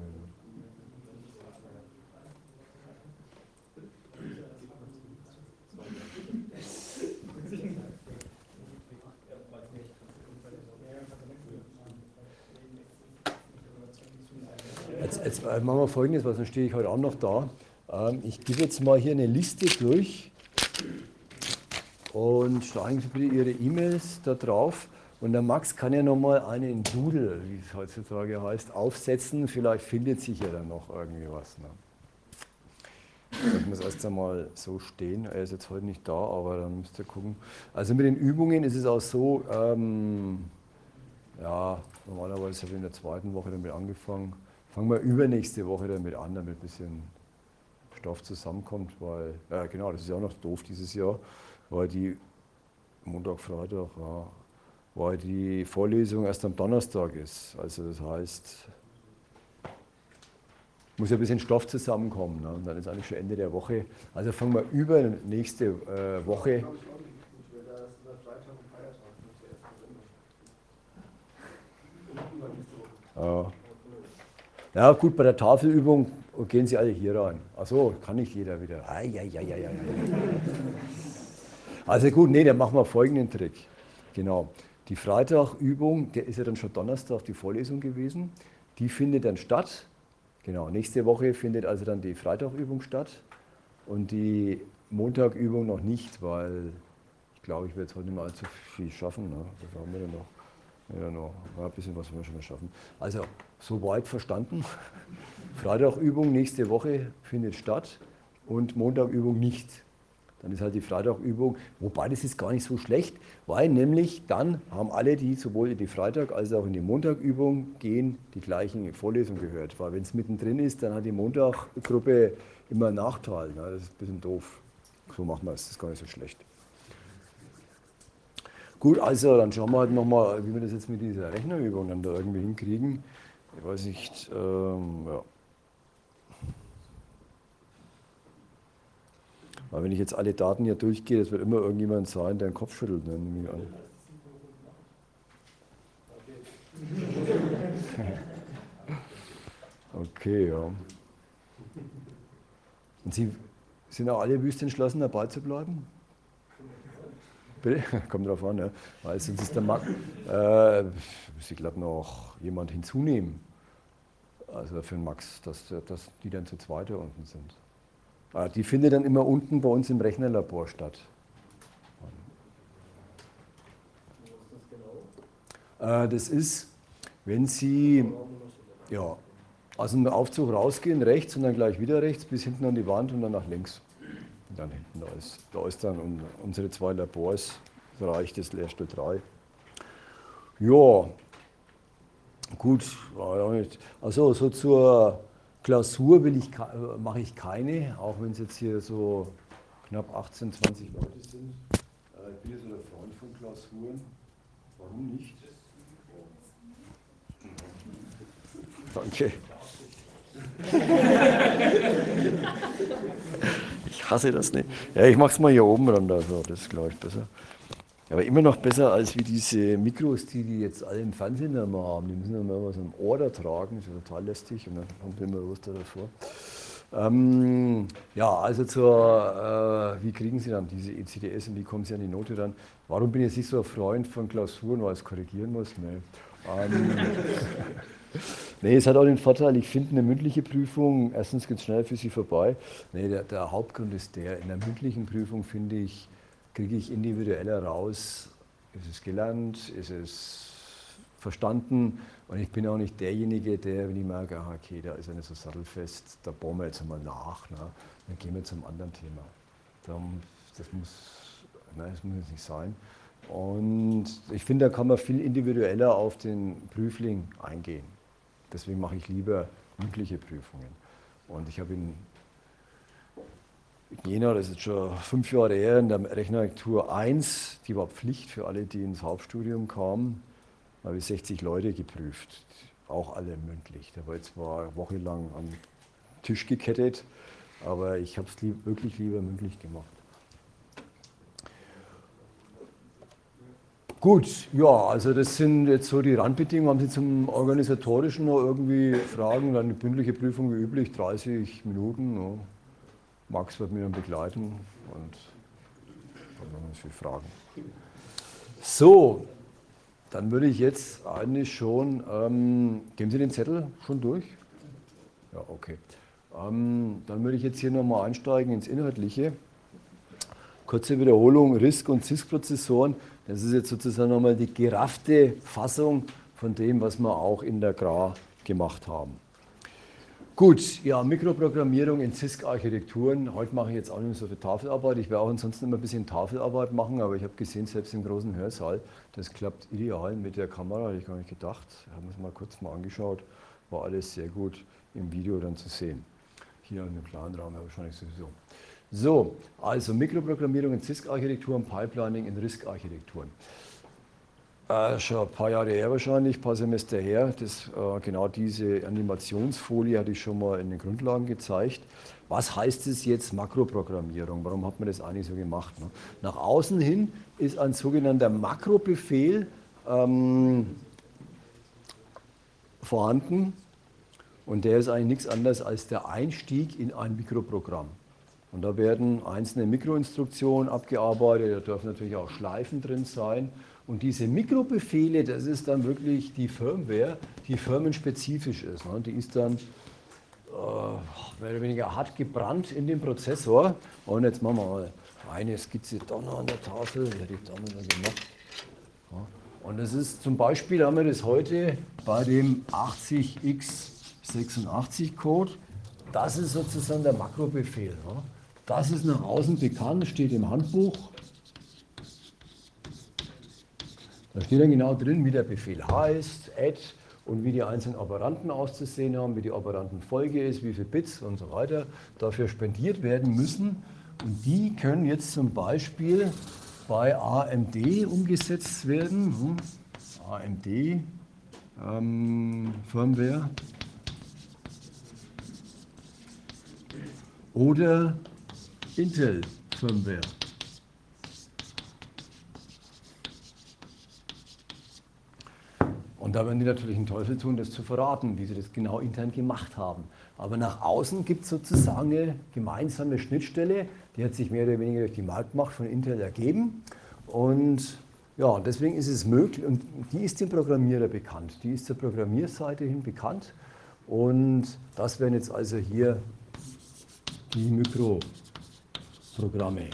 Jetzt machen wir Folgendes, weil sonst stehe ich heute Abend noch da. Ich gebe jetzt mal hier eine Liste durch und schlagen Sie bitte Ihre E-Mails da drauf. Und der Max kann ja nochmal einen Doodle, wie es heutzutage heißt, aufsetzen. Vielleicht findet sich ja dann noch irgendwie was. Ne? Ich muss erst einmal so stehen. Er ist jetzt heute nicht da, aber dann müsst ihr gucken. Also mit den Übungen ist es auch so, ja, normalerweise habe ich in der zweiten Woche damit angefangen. Fangen wir übernächste Woche damit an, damit ein bisschen Stoff zusammenkommt, weil, genau, das ist ja auch noch doof dieses Jahr, weil die Montag, Freitag, ja, weil die Vorlesung erst am Donnerstag ist. Also das heißt, muss ja ein bisschen Stoff zusammenkommen. Ne? Und dann ist eigentlich schon Ende der Woche. Also fangen wir übernächste Woche. Ja gut, bei der Tafelübung gehen Sie alle hier rein. Achso, kann nicht jeder wieder. Also gut, nee, dann machen wir folgenden Trick. Genau. Die Freitagübung, der ist ja dann schon Donnerstag die Vorlesung gewesen. Die findet dann statt. Genau, nächste Woche findet also dann die Freitagübung statt. Und die Montagübung noch nicht, weil ich glaube, ich werde jetzt heute nicht mehr allzu viel schaffen. Ne? Was haben wir denn noch? Ja, noch ein bisschen was wir schon mal schaffen. Also, soweit verstanden. Freitagübung nächste Woche findet statt und Montagübung nicht. Dann ist halt die Freitagübung, wobei das ist gar nicht so schlecht, weil nämlich dann haben alle, die sowohl in die Freitag- als auch in die Montagübung gehen, die gleichen Vorlesungen gehört. Weil wenn es mittendrin ist, dann hat die Montaggruppe immer einen Nachteil. Ne? Das ist ein bisschen doof. So machen wir es, das ist gar nicht so schlecht. Gut, also dann schauen wir halt nochmal, wie wir das jetzt mit dieser Rechnerübung dann da irgendwie hinkriegen. Ich weiß nicht, ja. Aber wenn ich jetzt alle Daten hier durchgehe, das wird immer irgendjemand sein, der den Kopf schüttelt. Ne, nehme ich an. Okay, ja. Und Sie sind auch alle wüst entschlossen, dabei zu bleiben? Bitte? Kommt drauf an, ja. Weil sonst ist der Markt, ich glaube noch jemand hinzunehmen. Also für den Max, dass die dann zu zweit da unten sind. Die findet dann immer unten bei uns im Rechnerlabor statt. Das ist, wenn Sie ja, aus dem Aufzug rausgehen, rechts und dann gleich wieder rechts, bis hinten an die Wand und dann nach links. Und dann hinten, da ist dann unsere zwei Labors, das reicht das Lehrstuhl 3. Ja, gut, also so zur Klausur mache ich keine, auch wenn es jetzt hier so knapp 18, 20 Leute sind. Ich bin ja so der Freund von Klausuren. Warum nicht? Danke. Ich hasse das nicht. Ja, ich mache es mal hier oben ran, also das ist, glaube ich, besser. Aber immer noch besser als wie diese Mikros, die jetzt alle im Fernsehen immer haben. Die müssen immer was am Ohr da tragen, das ist total lästig und dann kommt immer was da davor. Ja, also wie kriegen Sie dann diese ECTS und wie kommen Sie an die Note ran? Warum bin ich jetzt nicht so ein Freund von Klausuren, weil ich es korrigieren muss? Nee. Nee, es hat auch den Vorteil, ich finde eine mündliche Prüfung, erstens geht es schnell für Sie vorbei. Nee, der Hauptgrund ist der, in der mündlichen Prüfung finde ich, kriege ich individueller raus, ist es gelernt, ist es verstanden und ich bin auch nicht derjenige, der, wenn ich merke, okay, da ist er nicht so sattelfest, da bohren wir jetzt mal nach, ne? Dann gehen wir zum anderen Thema. Das muss jetzt nicht sein. Und ich finde, da kann man viel individueller auf den Prüfling eingehen. Deswegen mache ich lieber mündliche Prüfungen. Und ich habe in Jena, das ist schon 5 Jahre her, in der Rechnerarchitektur 1, die war Pflicht für alle, die ins Hauptstudium kamen, habe ich 60 Leute geprüft, auch alle mündlich. Da war jetzt zwar wochenlang am Tisch gekettet, aber ich habe es wirklich lieber mündlich gemacht. Gut. Gut, ja, also das sind jetzt so die Randbedingungen. Haben Sie zum Organisatorischen noch irgendwie Fragen? Dann eine bündliche Prüfung wie üblich, 30 Minuten. Ja. Max wird mich dann begleiten und dann haben wir viele Fragen. So, dann würde ich jetzt eigentlich schon, geben Sie den Zettel schon durch? Ja, okay. Dann würde ich jetzt hier nochmal einsteigen ins Inhaltliche. Kurze Wiederholung, RISC und CISC-Prozessoren, das ist jetzt sozusagen nochmal die geraffte Fassung von dem, was wir auch in der GRA gemacht haben. Gut, ja, Mikroprogrammierung in CISC-Architekturen. Heute mache ich jetzt auch nicht so viel Tafelarbeit. Ich werde auch ansonsten immer ein bisschen Tafelarbeit machen, aber ich habe gesehen, selbst im großen Hörsaal, das klappt ideal mit der Kamera, hätte ich gar nicht gedacht. Haben wir es mal kurz angeschaut, war alles sehr gut im Video dann zu sehen. Hier in einem kleinen Raum ja wahrscheinlich sowieso. So, also Mikroprogrammierung in CISC-Architekturen, Pipelining in RISC-Architekturen. Schon ein paar Jahre her wahrscheinlich, ein paar Semester her. Genau diese Animationsfolie hatte ich schon mal in den Grundlagen gezeigt. Was heißt es jetzt Makroprogrammierung? Warum hat man das eigentlich so gemacht? Ne? Nach außen hin ist ein sogenannter Makrobefehl vorhanden und der ist eigentlich nichts anderes als der Einstieg in ein Mikroprogramm. Und da werden einzelne Mikroinstruktionen abgearbeitet, da dürfen natürlich auch Schleifen drin sein. Und diese Mikrobefehle, das ist dann wirklich die Firmware, die firmenspezifisch ist. Ne? Die ist dann mehr oder weniger hart gebrannt in dem Prozessor. Und jetzt machen wir mal eine Skizze da noch an der Tafel, die hätte ich da noch gemacht. Ja. Und das ist zum Beispiel, haben wir das heute bei dem 80x86 Code. Das ist sozusagen der Makrobefehl. Ne? Das ist nach außen bekannt, steht im Handbuch. Da steht dann genau drin, wie der Befehl heißt, add und wie die einzelnen Operanten auszusehen haben, wie die Operantenfolge ist, wie viele Bits und so weiter dafür spendiert werden müssen. Und die können jetzt zum Beispiel bei AMD umgesetzt werden. AMD Firmware oder Intel Firmware. Und da werden die natürlich einen Teufel tun, das zu verraten, wie sie das genau intern gemacht haben. Aber nach außen gibt es sozusagen eine gemeinsame Schnittstelle, die hat sich mehr oder weniger durch die Marktmacht von Intel ergeben. Und ja, deswegen ist es möglich, und die ist dem Programmierer bekannt, die ist zur Programmierseite hin bekannt. Und das wären jetzt also hier die Mikroprogramme.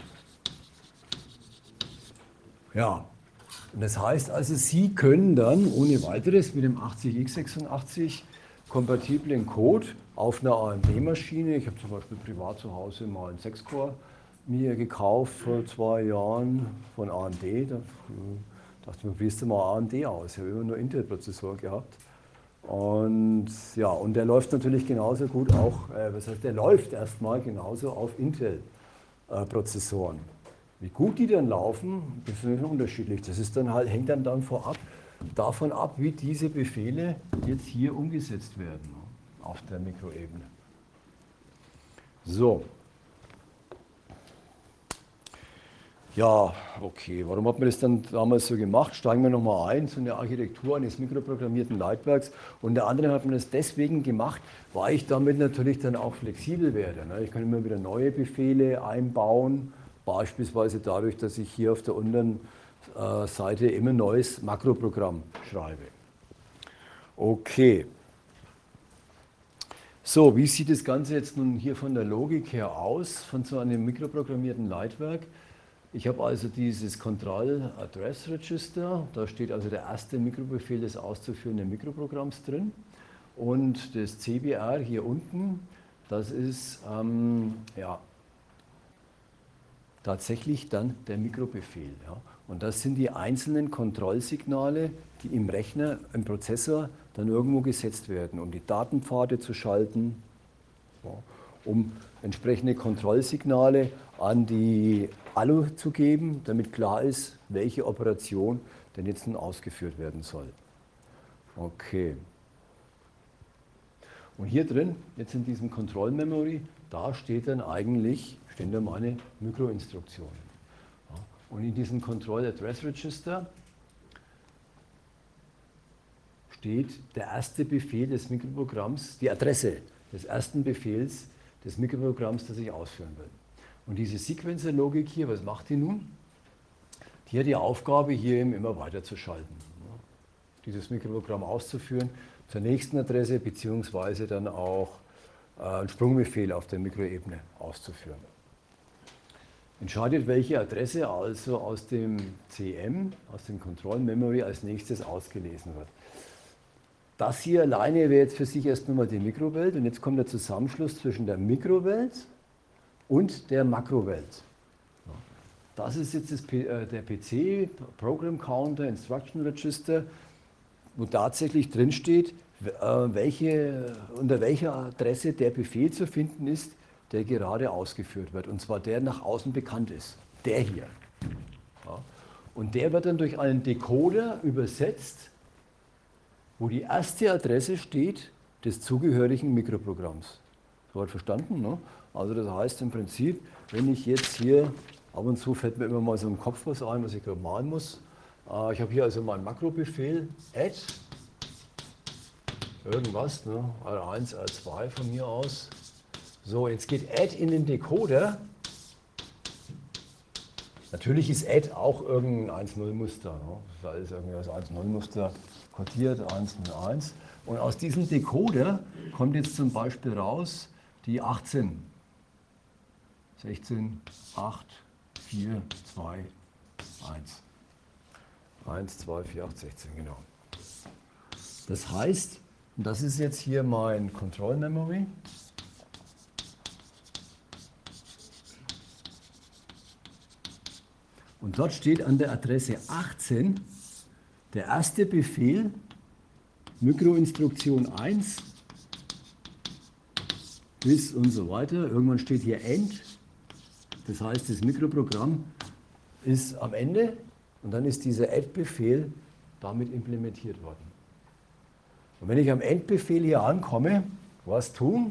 Ja. Und das heißt also, Sie können dann ohne weiteres mit dem 80x86 kompatiblen Code auf einer AMD-Maschine, ich habe zum Beispiel privat zu Hause mal einen 6-Core mir gekauft vor 2 Jahren von AMD, da dachte ich mir, probierst du mal AMD aus, ich habe immer nur Intel-Prozessor gehabt. Und ja, und der läuft natürlich genauso gut auch, der läuft erstmal genauso auf Intel-Prozessoren. Wie gut die dann laufen, das ist unterschiedlich. Das ist dann halt, hängt dann davon ab, wie diese Befehle jetzt hier umgesetzt werden auf der Mikroebene. So. Ja, okay. Warum hat man das dann damals so gemacht? Steigen wir nochmal ein, so eine Architektur eines mikroprogrammierten Leitwerks. Unter anderem hat man das deswegen gemacht, weil ich damit natürlich dann auch flexibel werde. Ich kann immer wieder neue Befehle einbauen. Beispielsweise dadurch, dass ich hier auf der unteren Seite immer ein neues Makroprogramm schreibe. Okay. So, wie sieht das Ganze jetzt nun hier von der Logik her aus, von so einem mikroprogrammierten Leitwerk? Ich habe also dieses Control Address Register, da steht also der erste Mikrobefehl des auszuführenden Mikroprogramms drin. Und das CBR hier unten, das ist ja, tatsächlich dann der Mikrobefehl. Ja. Und das sind die einzelnen Kontrollsignale, die im Rechner, im Prozessor dann irgendwo gesetzt werden, um die Datenpfade zu schalten, ja, um entsprechende Kontrollsignale an die ALU zu geben, damit klar ist, welche Operation denn jetzt nun ausgeführt werden soll. Okay. Und hier drin, jetzt in diesem Control Memory, da steht dann eigentlich, stehen da meine Mikroinstruktionen. Ja. Und in diesem Control Address Register, steht der erste Befehl des Mikroprogramms, die Adresse des ersten Befehls des Mikroprogramms, das ich ausführen will. Und diese Sequencer-Logik hier, was macht die nun? Die hat die Aufgabe, hier eben immer weiter zu schalten. Dieses Mikroprogramm auszuführen zur nächsten Adresse, beziehungsweise dann auch einen Sprungbefehl auf der Mikroebene auszuführen. Entscheidet, welche Adresse also aus dem CM, aus dem Control Memory, als nächstes ausgelesen wird. Das hier alleine wäre jetzt für sich erst nochmal die Mikrowelt, und jetzt kommt der Zusammenschluss zwischen der Mikrowelt und der Makrowelt. Das ist jetzt der PC, Program Counter, Instruction Register, wo tatsächlich drin steht, unter welcher Adresse der Befehl zu finden ist, der gerade ausgeführt wird. Und zwar der nach außen bekannt ist. Der hier. Ja. Und der wird dann durch einen Decoder übersetzt, wo die erste Adresse steht des zugehörigen Mikroprogramms. Soweit verstanden? Ne? Also das heißt im Prinzip, wenn ich jetzt hier, ab und zu fällt mir immer mal so im Kopf was ein, was ich gerade malen muss. Ich habe hier also meinen Makrobefehl, add, irgendwas, ne? R1, R2 von mir aus. So, jetzt geht add in den Decoder. Natürlich ist add auch irgendein 1-0-Muster. Ne? Das ist alles irgendwie als 1-0-Muster kodiert, 1-0-1. Und aus diesem Decoder kommt jetzt zum Beispiel raus die 18. 16, 8, 4, 2, 1. 1, 2, 4, 8, 16, genau. Das heißt, und das ist jetzt hier mein Control Memory. Und dort steht an der Adresse 18 der erste Befehl, Mikroinstruktion 1, bis und so weiter. Irgendwann steht hier End. Das heißt, das Mikroprogramm ist am Ende und dann ist dieser Add-Befehl damit implementiert worden. Und wenn ich am Endbefehl hier ankomme, was tun?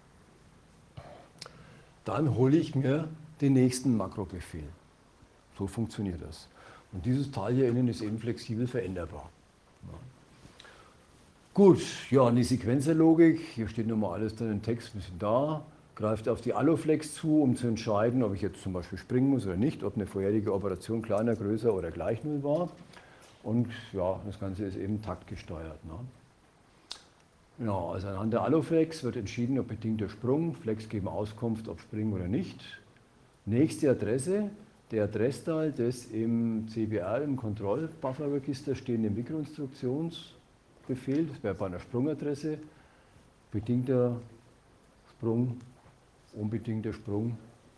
Dann hole ich mir den nächsten Makrobefehl. So funktioniert das. Und dieses Teil hier innen ist eben flexibel veränderbar. Ja. Gut, ja, und die Sequenzerlogik, hier steht nochmal alles dann im Text, ein bisschen da, greift auf die Alloflex zu, um zu entscheiden, ob ich jetzt zum Beispiel springen muss oder nicht, ob eine vorherige Operation kleiner, größer oder gleich 0 war. Und ja, das Ganze ist eben taktgesteuert. Ne? Ja, also anhand der Alloflex wird entschieden, ob bedingter Sprung, Flex geben Auskunft, ob springen oder nicht. Nächste Adresse, der Adressteil des im CBR, im Kontrollbufferregister stehende Mikroinstruktionsbefehl, das wäre bei einer Sprungadresse, bedingter Sprung, unbedingter Sprung.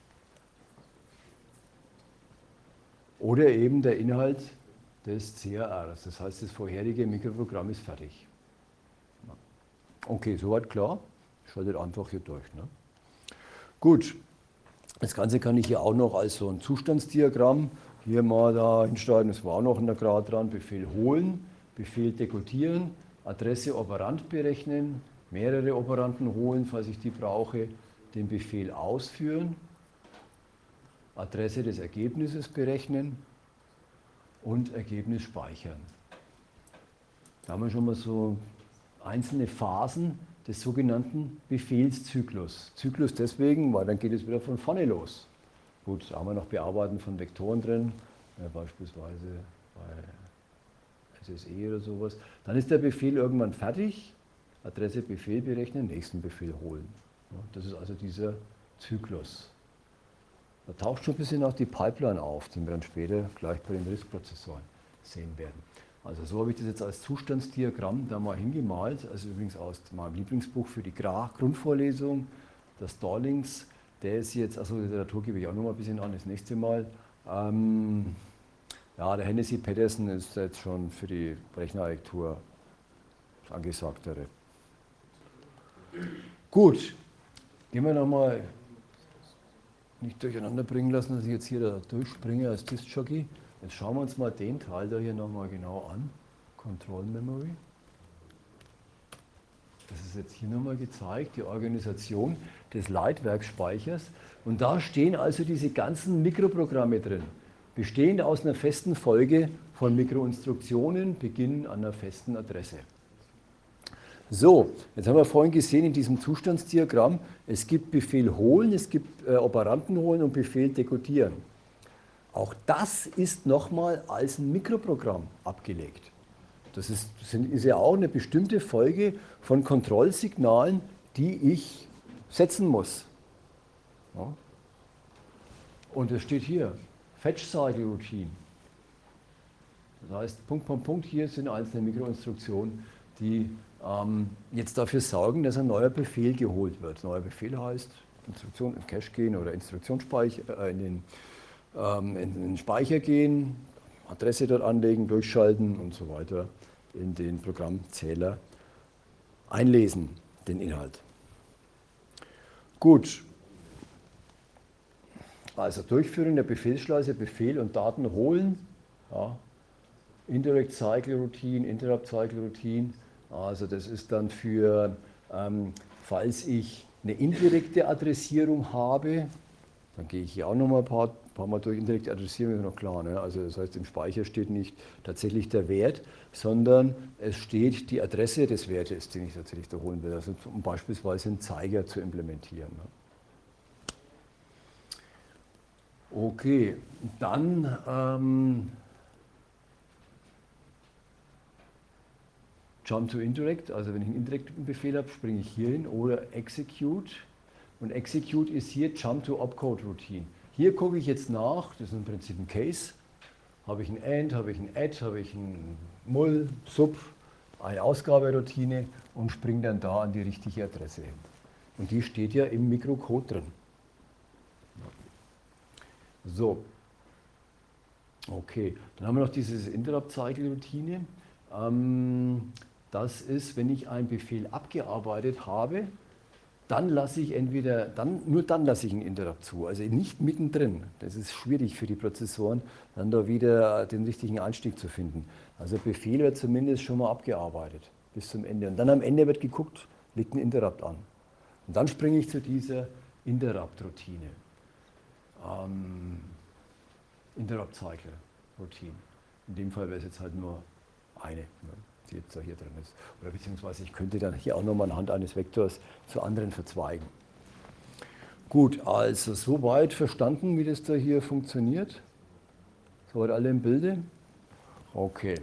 Oder eben der Inhalt des CRRs, das heißt, das vorherige Mikroprogramm ist fertig. Okay, soweit klar. Schaltet einfach hier durch. Ne? Gut, das Ganze kann ich hier auch noch als so ein Zustandsdiagramm hier mal da hinschreiben. Das war auch noch ein Grad dran. Befehl holen, Befehl dekodieren, Adresse Operand berechnen, mehrere Operanten holen, falls ich die brauche, den Befehl ausführen, Adresse des Ergebnisses berechnen und Ergebnis speichern. Da haben wir schon mal so einzelne Phasen des sogenannten Befehlszyklus. Zyklus deswegen, weil dann geht es wieder von vorne los. Gut, da haben wir noch Bearbeiten von Vektoren drin, beispielsweise bei SSE oder sowas. Dann ist der Befehl irgendwann fertig, Adresse Befehl berechnen, nächsten Befehl holen. Das ist also dieser Zyklus. Da taucht schon ein bisschen auch die Pipeline auf, die wir dann später gleich bei den RISC-Prozessoren sehen werden. Also so habe ich das jetzt als Zustandsdiagramm da mal hingemalt, also übrigens aus meinem Lieblingsbuch für die Grundvorlesung, das Stallings, der ist jetzt, also Literatur gebe ich auch noch mal ein bisschen an, das nächste Mal. Ja, der Hennessy Patterson ist jetzt schon für die Rechnerarchitektur angesagtere. Gut, gehen wir nochmal, nicht durcheinander bringen lassen, dass ich jetzt hier da durchspringe als Diskjockey. Jetzt schauen wir uns mal den Teil da hier nochmal genau an. Control Memory. Das ist jetzt hier nochmal gezeigt, die Organisation des Leitwerksspeichers. Und da stehen also diese ganzen Mikroprogramme drin, bestehend aus einer festen Folge von Mikroinstruktionen, beginnen an einer festen Adresse. So, jetzt haben wir vorhin gesehen in diesem Zustandsdiagramm, es gibt Befehl holen, es gibt Operanten holen und Befehl dekodieren. Auch das ist nochmal als ein Mikroprogramm abgelegt. Das ist ja auch eine bestimmte Folge von Kontrollsignalen, die ich setzen muss. Ja. Und es steht hier, Fetch Cycle Routine. Das heißt, Punkt, Punkt, Punkt, hier sind einzelne Mikroinstruktionen, die jetzt dafür sorgen, dass ein neuer Befehl geholt wird. Neuer Befehl heißt, Instruktion in Cache gehen oder Instruktionsspeicher, in den Speicher gehen, Adresse dort anlegen, durchschalten und so weiter, in den Programmzähler einlesen, den Inhalt. Gut, also Durchführung der Befehlsschleuse, Befehl und Daten holen, ja. Indirect Cycle Routine, Interrupt Cycle Routine, also das ist dann für, falls ich eine indirekte Adressierung habe, dann gehe ich hier auch nochmal ein paar Mal durch. Indirekte Adressierung ist noch klar, ne? Also das heißt, im Speicher steht nicht tatsächlich der Wert, sondern es steht die Adresse des Wertes, den ich tatsächlich da holen will, also um beispielsweise einen Zeiger zu implementieren. Ne? Okay, dann Jump to Indirect, also wenn ich einen indirekten Befehl habe, springe ich hier hin oder Execute. Und Execute ist hier Jump to Opcode Routine. Hier gucke ich jetzt nach, das ist im Prinzip ein Case. Habe ich ein End, habe ich ein Add, habe ich ein Mul, Sub, eine Ausgaberoutine und springe dann da an die richtige Adresse hin. Und die steht ja im Mikrocode drin. So, okay, dann haben wir noch diese Interrupt-Cycle-Routine. Das ist, wenn ich einen Befehl abgearbeitet habe, dann lasse ich nur dann lasse ich einen Interrupt zu, also nicht mittendrin. Das ist schwierig für die Prozessoren, dann da wieder den richtigen Einstieg zu finden. Also Befehl wird zumindest schon mal abgearbeitet bis zum Ende. Und dann am Ende wird geguckt, liegt ein Interrupt an. Und dann springe ich zu dieser Interrupt-Routine. Interrupt-Cycle-Routine. In dem Fall wäre es jetzt halt nur eine, die jetzt da hier drin ist. Oder beziehungsweise ich könnte dann hier auch nochmal anhand eines Vektors zu anderen verzweigen. Gut, also soweit verstanden, wie das da hier funktioniert. Soweit alle im Bilde? Okay.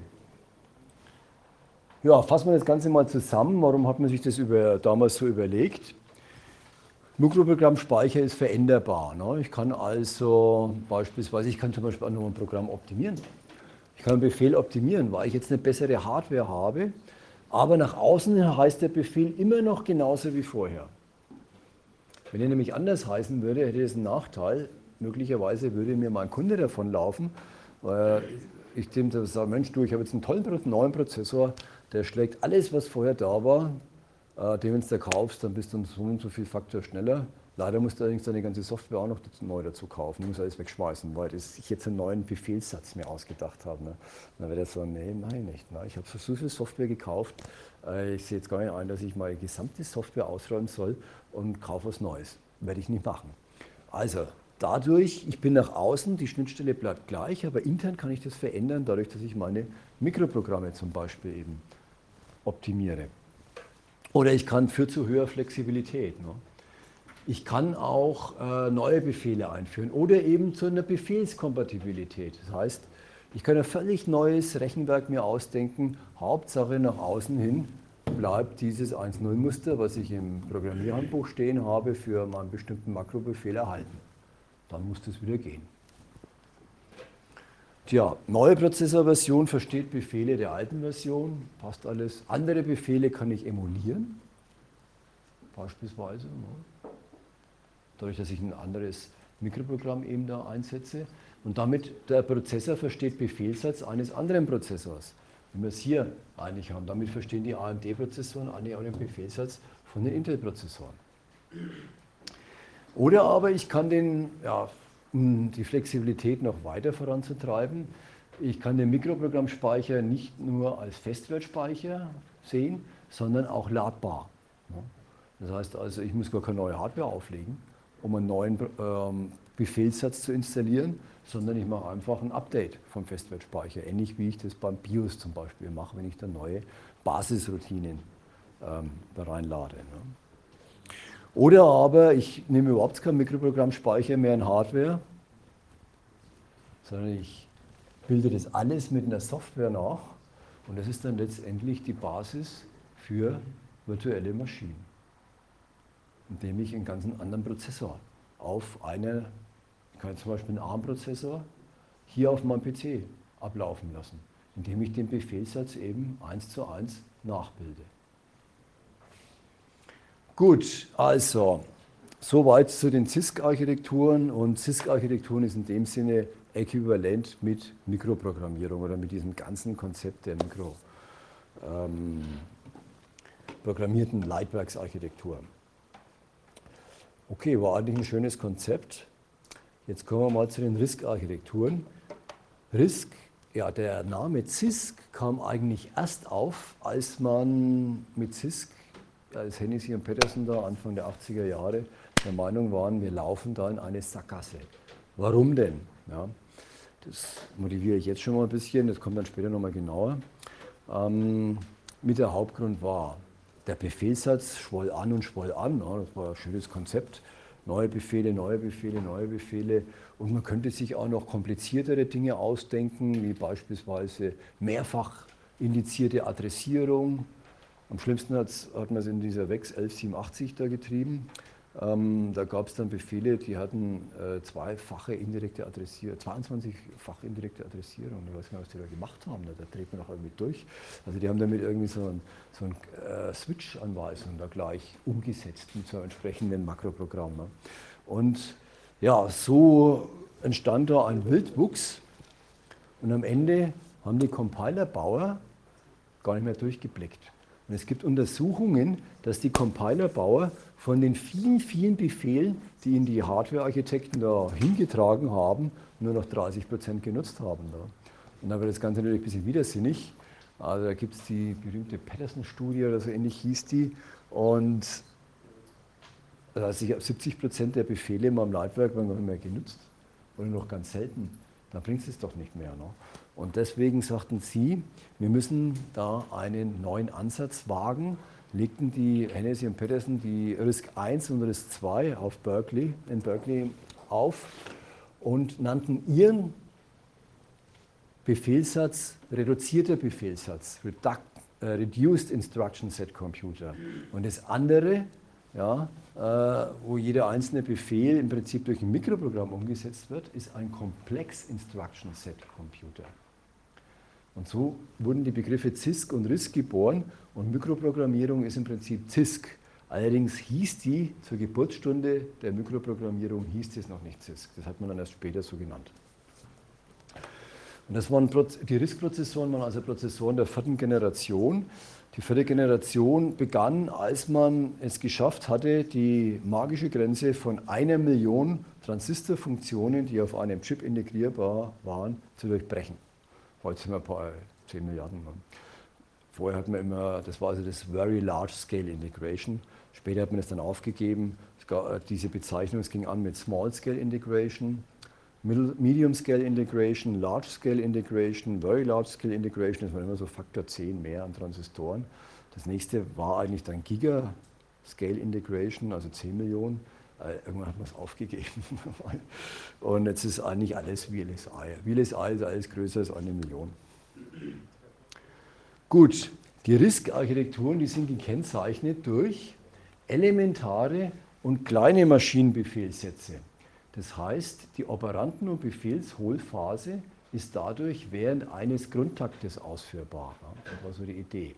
Ja, fassen wir das Ganze mal zusammen. Warum hat man sich das damals so überlegt? Mikroprogrammspeicher ist veränderbar. Ne? Ich kann also beispielsweise, ich kann zum Beispiel auch noch ein Programm optimieren. Ich kann einen Befehl optimieren, weil ich jetzt eine bessere Hardware habe, aber nach außen heißt der Befehl immer noch genauso wie vorher. Wenn er nämlich anders heißen würde, hätte es einen Nachteil. Möglicherweise würde mir mein Kunde davonlaufen, weil ich dem sage, Mensch, du, ich habe jetzt einen tollen neuen Prozessor, der schlägt alles, was vorher da war. Den, wenn du kaufst, dann bist du so und so viel Faktor schneller. Leider musst du allerdings deine ganze Software auch noch neu dazu kaufen. Du musst alles wegschmeißen, weil ich jetzt einen neuen Befehlssatz mir ausgedacht habe. Ne? Dann wird er so, nee, mach ich nicht. Ne? Ich habe so viel Software gekauft, ich sehe jetzt gar nicht ein, dass ich meine gesamte Software ausräumen soll und kaufe was Neues. Werde ich nicht machen. Also dadurch, ich bin nach außen, die Schnittstelle bleibt gleich, aber intern kann ich das verändern, dadurch, dass ich meine Mikroprogramme zum Beispiel eben optimiere. Oder ich kann führt zu höherer Flexibilität. Ne? Ich kann auch neue Befehle einführen oder eben zu einer Befehlskompatibilität. Das heißt, ich kann ein völlig neues Rechenwerk mir ausdenken. Hauptsache nach außen hin bleibt dieses 1.0-Muster, was ich im Programmierhandbuch stehen habe, für meinen bestimmten Makrobefehl erhalten. Dann muss das wieder gehen. Tja, neue Prozessorversion versteht Befehle der alten Version, passt alles. Andere Befehle kann ich emulieren, beispielsweise. Dadurch, dass ich ein anderes Mikroprogramm eben da einsetze. Und damit der Prozessor versteht Befehlssatz eines anderen Prozessors, wie wir es hier eigentlich haben. Damit verstehen die AMD-Prozessoren eigentlich auch den Befehlssatz von den Intel-Prozessoren. Oder aber ich kann um die Flexibilität noch weiter voranzutreiben, ich kann den Mikroprogrammspeicher nicht nur als Festwertspeicher sehen, sondern auch ladbar. Das heißt also, ich muss gar keine neue Hardware auflegen, um einen neuen Befehlssatz zu installieren, sondern ich mache einfach ein Update vom Festwertspeicher, ähnlich wie ich das beim BIOS zum Beispiel mache, wenn ich dann neue Basisroutinen da reinlade. Ne? Oder aber ich nehme überhaupt keinen Mikroprogrammspeicher mehr in Hardware, sondern ich bilde das alles mit einer Software nach und das ist dann letztendlich die Basis für virtuelle Maschinen, indem ich einen ganz anderen Prozessor auf eine, ich kann zum Beispiel einen ARM-Prozessor hier auf meinem PC ablaufen lassen, indem ich den Befehlssatz eben 1:1 nachbilde. Gut, also soweit zu den CISC-Architekturen und CISC-Architekturen ist in dem Sinne äquivalent mit Mikroprogrammierung oder mit diesem ganzen Konzept der programmierten Leitwerksarchitektur. Okay, war eigentlich ein schönes Konzept. Jetzt kommen wir mal zu den RISC-Architekturen. RISC, ja, der Name CISC kam eigentlich erst auf, als man mit CISC, als Hennessy und Peterson da Anfang der 80er Jahre der Meinung waren, wir laufen da in eine Sackgasse. Warum denn? Ja, das motiviere ich jetzt schon mal ein bisschen, das kommt dann später nochmal genauer. Mit der Hauptgrund war, der Befehlssatz schwoll an und schwoll an. Ja, das war ein schönes Konzept. Neue Befehle, neue Befehle, neue Befehle. Und man könnte sich auch noch kompliziertere Dinge ausdenken, wie beispielsweise mehrfach indizierte Adressierung. Am schlimmsten hat man es in dieser WEX 1187 da getrieben. Da gab es dann Befehle, die hatten 22-fache indirekte Adressierung. Ich weiß nicht, was die da gemacht haben. Da dreht man doch irgendwie durch. Also die haben damit irgendwie so ein Switch-Anweisung da gleich umgesetzt mit so einem entsprechenden Makroprogramm. Ne? Und ja, so entstand da ein Wildwuchs. Und am Ende haben die Compilerbauer gar nicht mehr durchgeblickt. Und es gibt Untersuchungen, dass die Compilerbauer von den vielen, vielen Befehlen, die ihnen die Hardware-Architekten da hingetragen haben, nur noch 30% genutzt haben. Da. Und dann wird das Ganze natürlich ein bisschen widersinnig. Also da gibt es die berühmte Peterson-Studie oder so ähnlich hieß die. Und also 70% der Befehle in meinem Leitwerk werden gar nicht mehr genutzt. Oder noch ganz selten. Dann bringt es doch nicht mehr. Ne? Und deswegen sagten sie, wir müssen da einen neuen Ansatz wagen, legten die Hennessy und Peterson die RISC 1 und RISC 2 in Berkeley auf und nannten ihren Befehlssatz reduzierter Befehlssatz, Reduced Instruction Set Computer. Und das andere, ja, wo jeder einzelne Befehl im Prinzip durch ein Mikroprogramm umgesetzt wird, ist ein Complex Instruction Set Computer. Und so wurden die Begriffe CISC und RISC geboren und Mikroprogrammierung ist im Prinzip CISC. Allerdings hieß die zur Geburtsstunde der Mikroprogrammierung hieß das noch nicht CISC. Das hat man dann erst später so genannt. Und das waren die RISC-Prozessoren, waren also Prozessoren der 4. Generation. Die 4. Generation begann, als man es geschafft hatte, die magische Grenze von 1 Million Transistorfunktionen, die auf einem Chip integrierbar waren, zu durchbrechen. Heute sind wir bei 10 Milliarden. Vorher hat man immer, das war also das Very Large Scale Integration. Später hat man es dann aufgegeben. Es gab diese Bezeichnung, es ging an mit Small Scale Integration, Medium Scale Integration, Large Scale Integration, Very Large Scale Integration. Das war immer so Faktor 10 mehr an Transistoren. Das nächste war eigentlich dann Giga Scale Integration, also 10 Millionen. Irgendwann hat man es aufgegeben. Und jetzt ist eigentlich alles VLSI. VLSI ist alles größer als 1 Million. Gut, die RISC-Architekturen, die sind gekennzeichnet durch elementare und kleine Maschinenbefehlssätze. Das heißt, die Operanten- und Befehlsholphase ist dadurch während eines Grundtaktes ausführbar. Das war so die Idee.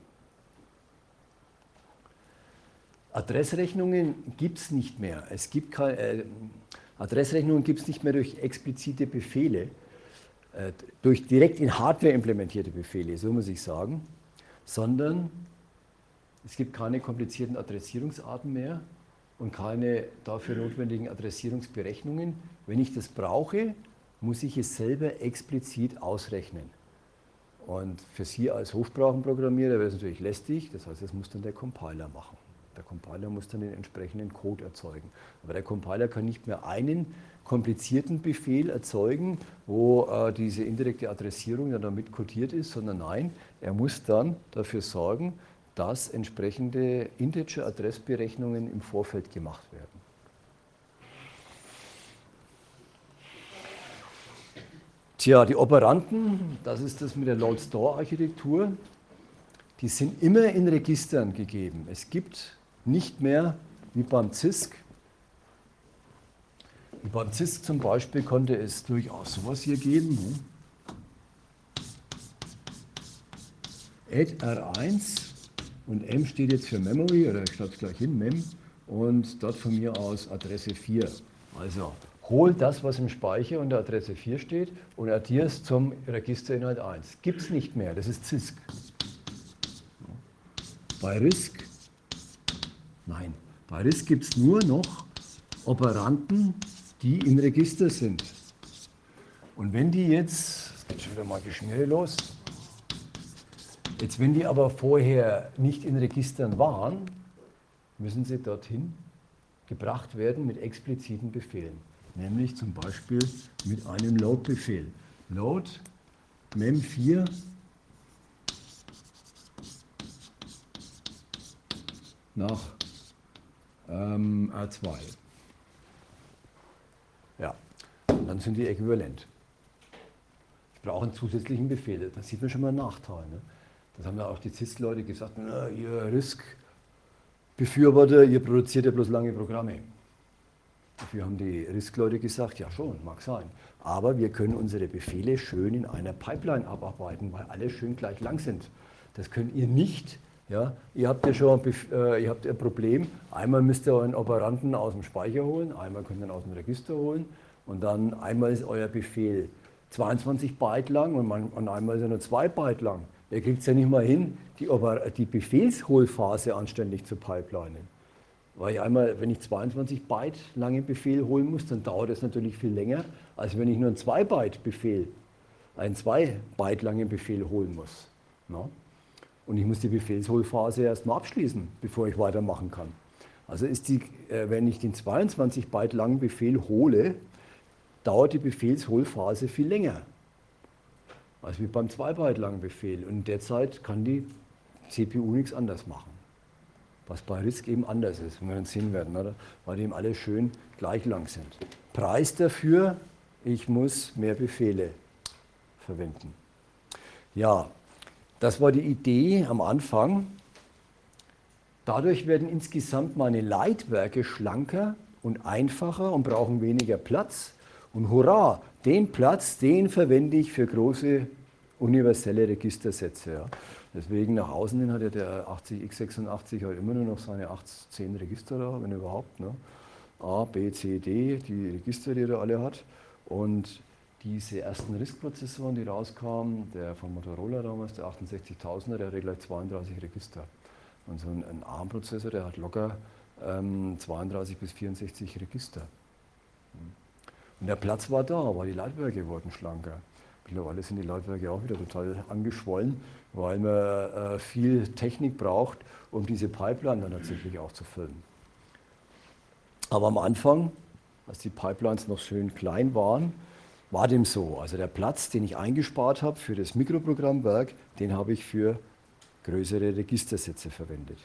Adressrechnungen gibt es nicht mehr. Adressrechnungen gibt es nicht mehr durch explizite Befehle, durch direkt in Hardware implementierte Befehle, so muss ich sagen, sondern es gibt keine komplizierten Adressierungsarten mehr und keine dafür notwendigen Adressierungsberechnungen. Wenn ich das brauche, muss ich es selber explizit ausrechnen. Und für Sie als Hochsprachenprogrammierer wäre es natürlich lästig, das heißt, das muss dann der Compiler machen. Der Compiler muss dann den entsprechenden Code erzeugen. Aber der Compiler kann nicht mehr einen komplizierten Befehl erzeugen, wo diese indirekte Adressierung dann damit kodiert ist, sondern nein, er muss dann dafür sorgen, dass entsprechende Integer-Adressberechnungen im Vorfeld gemacht werden. Tja, die Operanten, das ist das mit der Load-Store-Architektur, die sind immer in Registern gegeben. Es gibt nicht mehr, wie beim CISC, zum Beispiel konnte es durchaus sowas hier geben. Add R1 und M steht jetzt für Memory, oder ich schreibe es gleich hin, Mem, und dort von mir aus Adresse 4. Also hol das, was im Speicher unter Adresse 4 steht und addiere es zum Registerinhalt 1. Gibt es nicht mehr, das ist CISC. Bei RISC, nein, bei RISC gibt es nur noch Operanten, die im Register sind. Und wenn die jetzt geht schon wieder mal Geschmiere los, wenn die aber vorher nicht in Registern waren, müssen sie dorthin gebracht werden mit expliziten Befehlen. Nämlich zum Beispiel mit einem Load-Befehl. Load mem4 nach R2. Ja, und dann sind die äquivalent. Ich brauche einen zusätzlichen Befehl. Da sieht man schon mal einen Nachteil. Ne? Das haben ja auch die CISC-Leute gesagt, na, ihr RISC-Befürworter, ihr produziert ja bloß lange Programme. Dafür haben die RISC-Leute gesagt, ja schon, mag sein. Aber wir können unsere Befehle schön in einer Pipeline abarbeiten, weil alle schön gleich lang sind. Das könnt ihr nicht. Ja? Ihr habt ja schon ihr habt ein Problem. Einmal müsst ihr euren Operanten aus dem Speicher holen, einmal könnt ihr ihn aus dem Register holen und dann einmal ist euer Befehl 22 Byte lang und einmal ist er nur 2 Byte lang. Ihr kriegt es ja nicht mal hin, die Befehlsholphase anständig zu pipelinen. Weil einmal, wenn ich 22 Byte langen Befehl holen muss, dann dauert das natürlich viel länger, als wenn ich nur einen 2 Byte Befehl, einen 2 Byte langen Befehl holen muss. No? Und ich muss die Befehlsholphase erstmal abschließen, bevor ich weitermachen kann. Also wenn ich den 22 Byte langen Befehl hole, dauert die Befehlsholphase viel länger als wie beim 2 Byte langen Befehl. Und in der Zeit kann die CPU nichts anderes machen. Was bei RISC eben anders ist, wenn wir dann sehen werden, oder? Weil die eben alle schön gleich lang sind. Preis dafür, ich muss mehr Befehle verwenden. Ja, das war die Idee am Anfang. Dadurch werden insgesamt meine Leitwerke schlanker und einfacher und brauchen weniger Platz. Und hurra, den Platz, den verwende ich für große universelle Registersätze. Ja. Deswegen nach außen hin hat ja der 80x86 halt immer nur noch seine 10 Register da, wenn überhaupt. Ne? A, B, C, D, die Register, die er alle hat. Und diese ersten RISC-Prozessoren, die rauskamen, der von Motorola damals, der 68000er, der hat gleich 32 Register. Und so ein ARM-Prozessor, der hat locker 32 bis 64 Register. Und der Platz war da, aber die Leitwerke wurden schlanker. Mittlerweile sind die Leitwerke auch wieder total angeschwollen, weil man viel Technik braucht, um diese Pipeline dann tatsächlich auch zu füllen. Aber am Anfang, als die Pipelines noch schön klein waren, war dem so. Also der Platz, den ich eingespart habe für das Mikroprogrammwerk, den habe ich für größere Registersätze verwendet.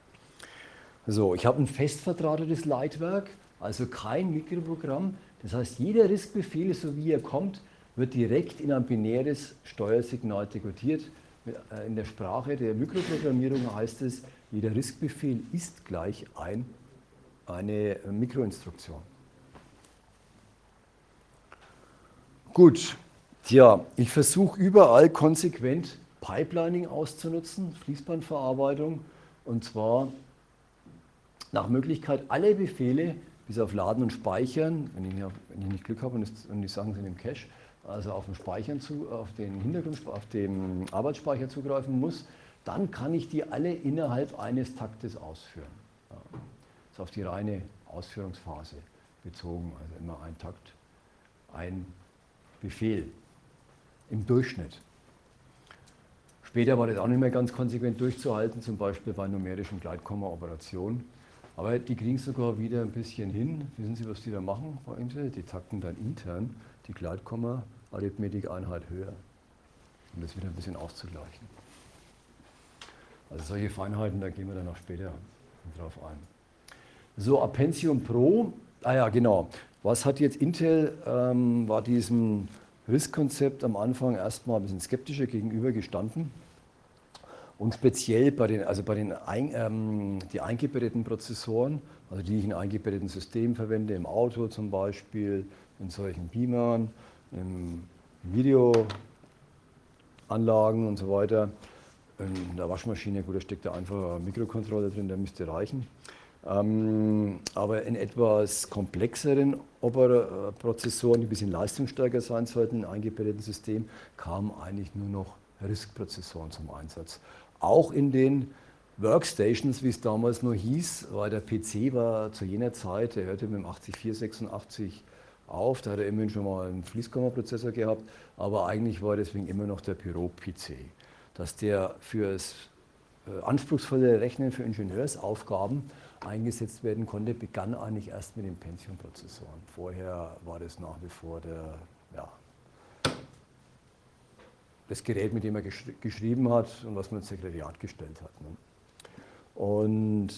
So, ich habe ein fest verdrahtetes Leitwerk, also kein Mikroprogramm. Das heißt, jeder RISC-Befehl, so wie er kommt, wird direkt in ein binäres Steuersignal dekodiert. In der Sprache der Mikroprogrammierung heißt es, jeder RISC-Befehl ist gleich eine Mikroinstruktion. Gut, tja, ich versuche überall konsequent Pipelining auszunutzen, Fließbandverarbeitung, und zwar nach Möglichkeit alle Befehle, bis auf Laden und Speichern, wenn ich nicht Glück habe und die Sachen sind im Cache, also auf den Arbeitsspeicher zugreifen muss, dann kann ich die alle innerhalb eines Taktes ausführen. Ja, das ist auf die reine Ausführungsphase bezogen, also immer ein Takt, ein Befehl im Durchschnitt. Später war das auch nicht mehr ganz konsequent durchzuhalten, zum Beispiel bei numerischen Gleitkomma-Operationen. Aber die kriegen es sogar wieder ein bisschen hin. Wissen Sie, was die da machen bei Intel? Die takten dann intern die Gleitkomma-Arithmetik-Einheit höher, um das wieder ein bisschen auszugleichen. Also solche Feinheiten, da gehen wir dann noch später drauf ein. So, Pentium Pro, ja genau. Was hat jetzt Intel, war diesem RISC-Konzept am Anfang erstmal ein bisschen skeptischer gegenüber gestanden. Und speziell die eingebetteten Prozessoren, also die ich in eingebetteten Systemen verwende, im Auto zum Beispiel, in solchen Beamern, in Videoanlagen und so weiter. In der Waschmaschine, gut, da steckt da einfach ein Mikrocontroller drin, der müsste reichen. Aber in etwas komplexeren Prozessoren, die ein bisschen leistungsstärker sein sollten, in eingebetteten Systemen, kamen eigentlich nur noch RISC-Prozessoren zum Einsatz. Auch in den Workstations, wie es damals noch hieß, weil der PC war zu jener Zeit, der hörte mit dem 8486 auf, da hat er immerhin schon mal einen Fließkommaprozessor gehabt, aber eigentlich war deswegen immer noch der Büro-PC. Dass der für das anspruchsvolle Rechnen für Ingenieursaufgaben eingesetzt werden konnte, begann eigentlich erst mit den Pentium-Prozessoren. Vorher war das nach wie vor das Gerät, mit dem er geschrieben hat und was man ins Sekretariat gestellt hat. Ne? Und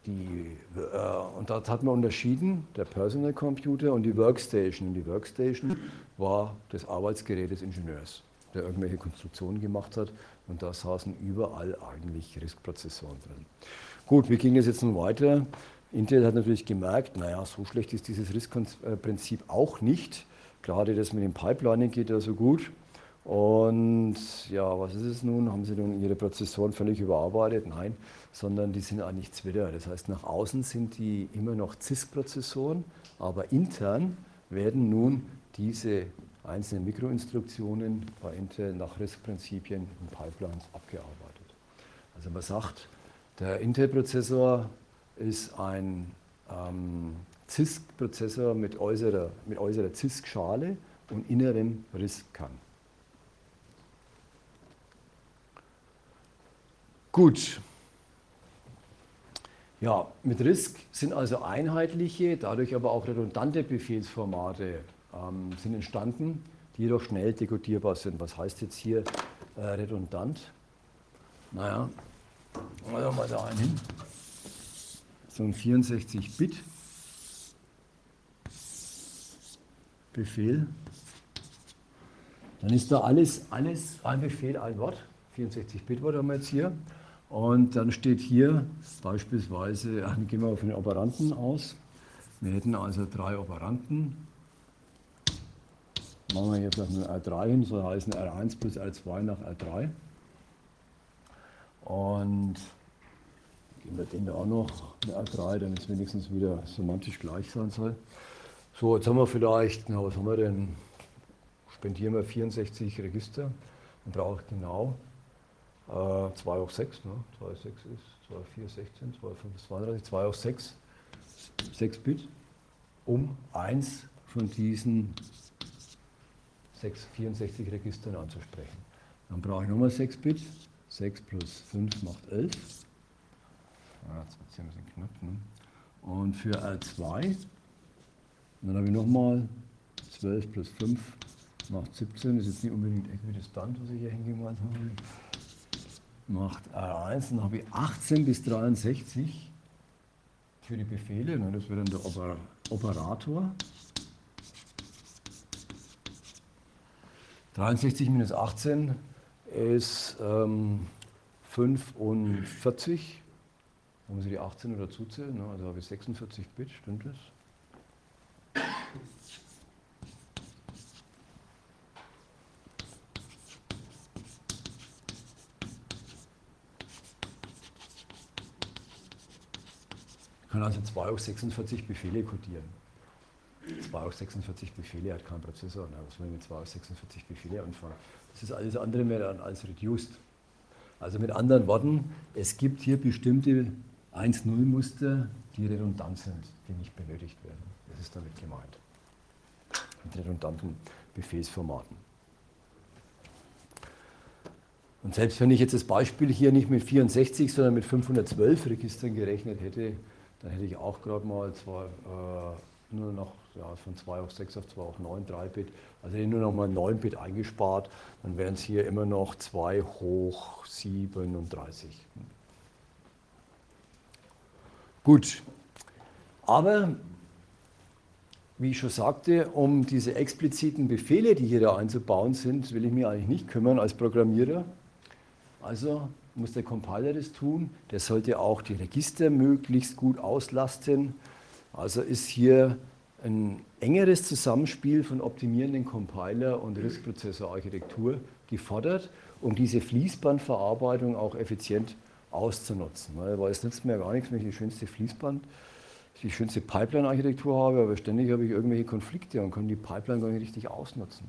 dort hat man unterschieden, der Personal Computer und die Workstation. Und die Workstation war das Arbeitsgerät des Ingenieurs, der irgendwelche Konstruktionen gemacht hat. Und da saßen überall eigentlich RISC-Prozessoren drin. Gut, wie ging es jetzt nun weiter? Intel hat natürlich gemerkt, naja, so schlecht ist dieses RISC-Prinzip auch nicht. Gerade das mit dem Pipelining geht ja so gut. Und ja, was ist es nun? Haben sie nun ihre Prozessoren völlig überarbeitet? Nein, sondern die sind eigentlich Zwitter. Das heißt, nach außen sind die immer noch CISC-Prozessoren, aber intern werden nun diese einzelnen Mikroinstruktionen bei Intel nach RISC-Prinzipien und Pipelines abgearbeitet. Also man sagt, der Intel-Prozessor ist ein CISC-Prozessor mit äußerer CISC-Schale und innerem RISC-Kern. Gut. Ja, mit RISC sind also einheitliche, dadurch aber auch redundante Befehlsformate sind entstanden, die jedoch schnell dekodierbar sind. Was heißt jetzt hier redundant? Naja, also mal da einen hin. So ein 64-Bit-Befehl. Dann ist da alles ein Befehl, ein Wort. 64-Bit-Wort haben wir jetzt hier. Und dann steht hier beispielsweise, gehen wir von den Operanten aus. Wir hätten also 3 Operanten. Machen wir hier vielleicht ein R3 hin, soll heißen R1 plus R2 nach R3. Und geben wir den da auch noch eine R3, damit es wenigstens wieder semantisch gleich sein soll. So, jetzt haben wir vielleicht, na, was haben wir denn? Spendieren wir 64 Register und brauche genau 2 hoch 6, ne? 2 hoch 6 ist 2 hoch 4, 16, 2 hoch 5 ist 32, 2 hoch 6, 6 Bit, um eins von diesen 64 Registern anzusprechen. Dann brauche ich nochmal 6 Bit, 6 plus 5 macht 11. Ja, jetzt wird es ein bisschen knapp. Ne? Und für R2, dann habe ich nochmal 12 plus 5 macht 17, das ist jetzt nicht unbedingt äquidistant, was ich hier hingemalt habe. Macht R1, dann habe ich 18 bis 63 für die Befehle, ne, das wäre dann der Operator. 63 minus 18 ist 45. Da muss ich die 18 noch dazu zählen, ne, also habe ich 46 Bit, stimmt das? Ich kann also 2 hoch 46 Befehle codieren. 2 hoch 46 Befehle hat kein Prozessor. Na, was will ich mit 2 hoch 46 Befehle anfangen? Das ist alles andere mehr als reduced. Also mit anderen Worten, es gibt hier bestimmte 1-0-Muster, die redundant sind, die nicht benötigt werden. Das ist damit gemeint. Mit redundanten Befehlsformaten. Und selbst wenn ich jetzt das Beispiel hier nicht mit 64, sondern mit 512 Registern gerechnet hätte, dann hätte ich auch gerade mal nur noch von 2 hoch 6 auf 2 hoch 9, 3 Bit, also hätte ich nur noch mal 9 Bit eingespart, dann wären es hier immer noch 2 hoch 37. Gut, aber wie ich schon sagte, um diese expliziten Befehle, die hier da einzubauen sind, will ich mich eigentlich nicht kümmern als Programmierer. Also muss der Compiler das tun. Der sollte auch die Register möglichst gut auslasten. Also ist hier ein engeres Zusammenspiel von optimierenden Compiler und RISC-Prozessorarchitektur gefordert, um diese Fließbandverarbeitung auch effizient auszunutzen. Weil es nützt mir gar nichts, wenn ich die schönste Pipeline-Architektur habe, aber ständig habe ich irgendwelche Konflikte und kann die Pipeline gar nicht richtig ausnutzen.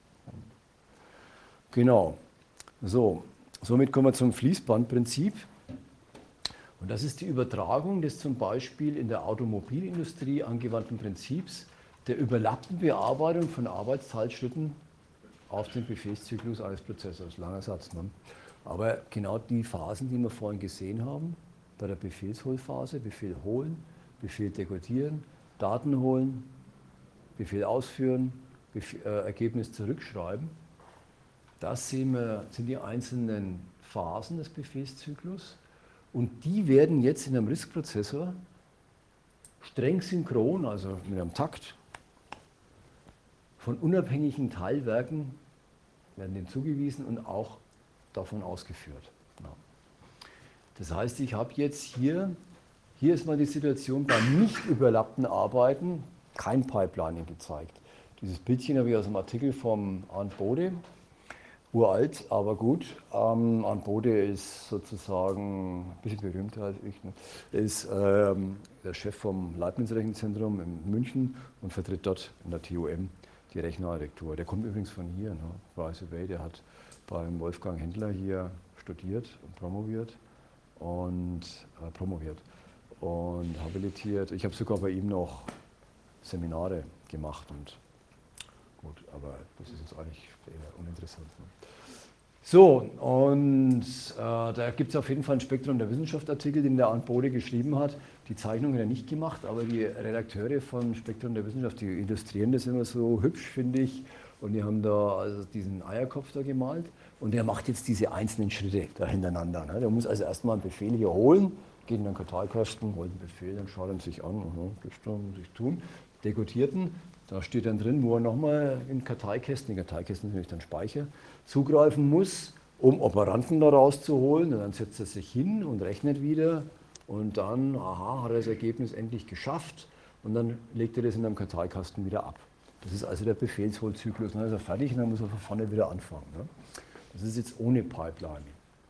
Genau. So, somit kommen wir zum Fließbandprinzip. Und das ist die Übertragung des zum Beispiel in der Automobilindustrie angewandten Prinzips der überlappten Bearbeitung von Arbeitsteilschritten auf den Befehlszyklus eines Prozessors. Langer Satz. Ne? Aber genau die Phasen, die wir vorhin gesehen haben, bei der Befehlsholphase, Befehl holen, Befehl dekodieren, Daten holen, Befehl ausführen, Ergebnis zurückschreiben, das sind die einzelnen Phasen des Befehlszyklus. Und die werden jetzt in einem RISC-Prozessor streng synchron, also mit einem Takt, von unabhängigen Teilwerken werden dem zugewiesen und auch davon ausgeführt. Ja. Das heißt, ich habe jetzt hier ist mal die Situation bei nicht überlappten Arbeiten, kein Pipelining gezeigt. Dieses Bildchen habe ich aus einem Artikel vom Arndt Bode, uralt, aber gut. Arndt Bode ist sozusagen ein bisschen berühmter als ich. Ne? Er ist der Chef vom Leibniz-Rechenzentrum in München und vertritt dort in der TUM die Rechnerarchitektur. Der kommt übrigens von hier, ne? Bryce Away, der hat beim Wolfgang Händler hier studiert und promoviert und habilitiert. Ich habe sogar bei ihm noch Seminare gemacht und gut, aber das ist jetzt eigentlich eher uninteressant. Ne? So, und da gibt es auf jeden Fall ein Spektrum der Wissenschaft-Artikel, den der Arndt Bode geschrieben hat. Die Zeichnung hat er nicht gemacht, aber die Redakteure von Spektrum der Wissenschaft, die illustrieren das immer so hübsch, finde ich. Und die haben da also diesen Eierkopf da gemalt. Und der macht jetzt diese einzelnen Schritte da hintereinander. Ne? Der muss also erstmal einen Befehl hier holen, geht in den Karteikasten, holt einen Befehl, dann schaut er sich an, das muss ich tun. Dekodierten, da steht dann drin, wo er nochmal in Karteikästen, die Karteikästen sind nämlich dann Speicher, zugreifen muss, um Operanten da rauszuholen. Und dann setzt er sich hin und rechnet wieder. Und dann, aha, hat er das Ergebnis endlich geschafft. Und dann legt er das in einem Karteikasten wieder ab. Das ist also der Befehlsholzyklus. Dann ist er fertig und dann muss er von vorne wieder anfangen. Ne? Das ist jetzt ohne Pipeline.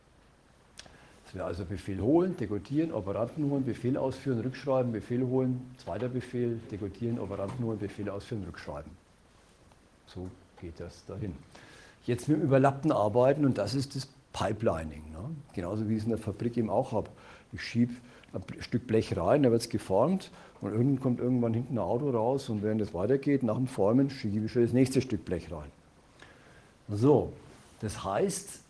Das wäre also Befehl holen, dekodieren, Operanten holen, Befehl ausführen, rückschreiben, Befehl holen, zweiter Befehl, dekodieren, Operanten holen, Befehl ausführen, rückschreiben. So geht das dahin. Jetzt mit dem überlappten Arbeiten und das ist das Pipelining. Ne? Genauso wie ich es in der Fabrik eben auch habe. Ich schiebe ein Stück Blech rein, da wird es geformt und irgendwann kommt hinten ein Auto raus und während es weitergeht, nach dem Formen schiebe ich schon das nächste Stück Blech rein. So, das heißt,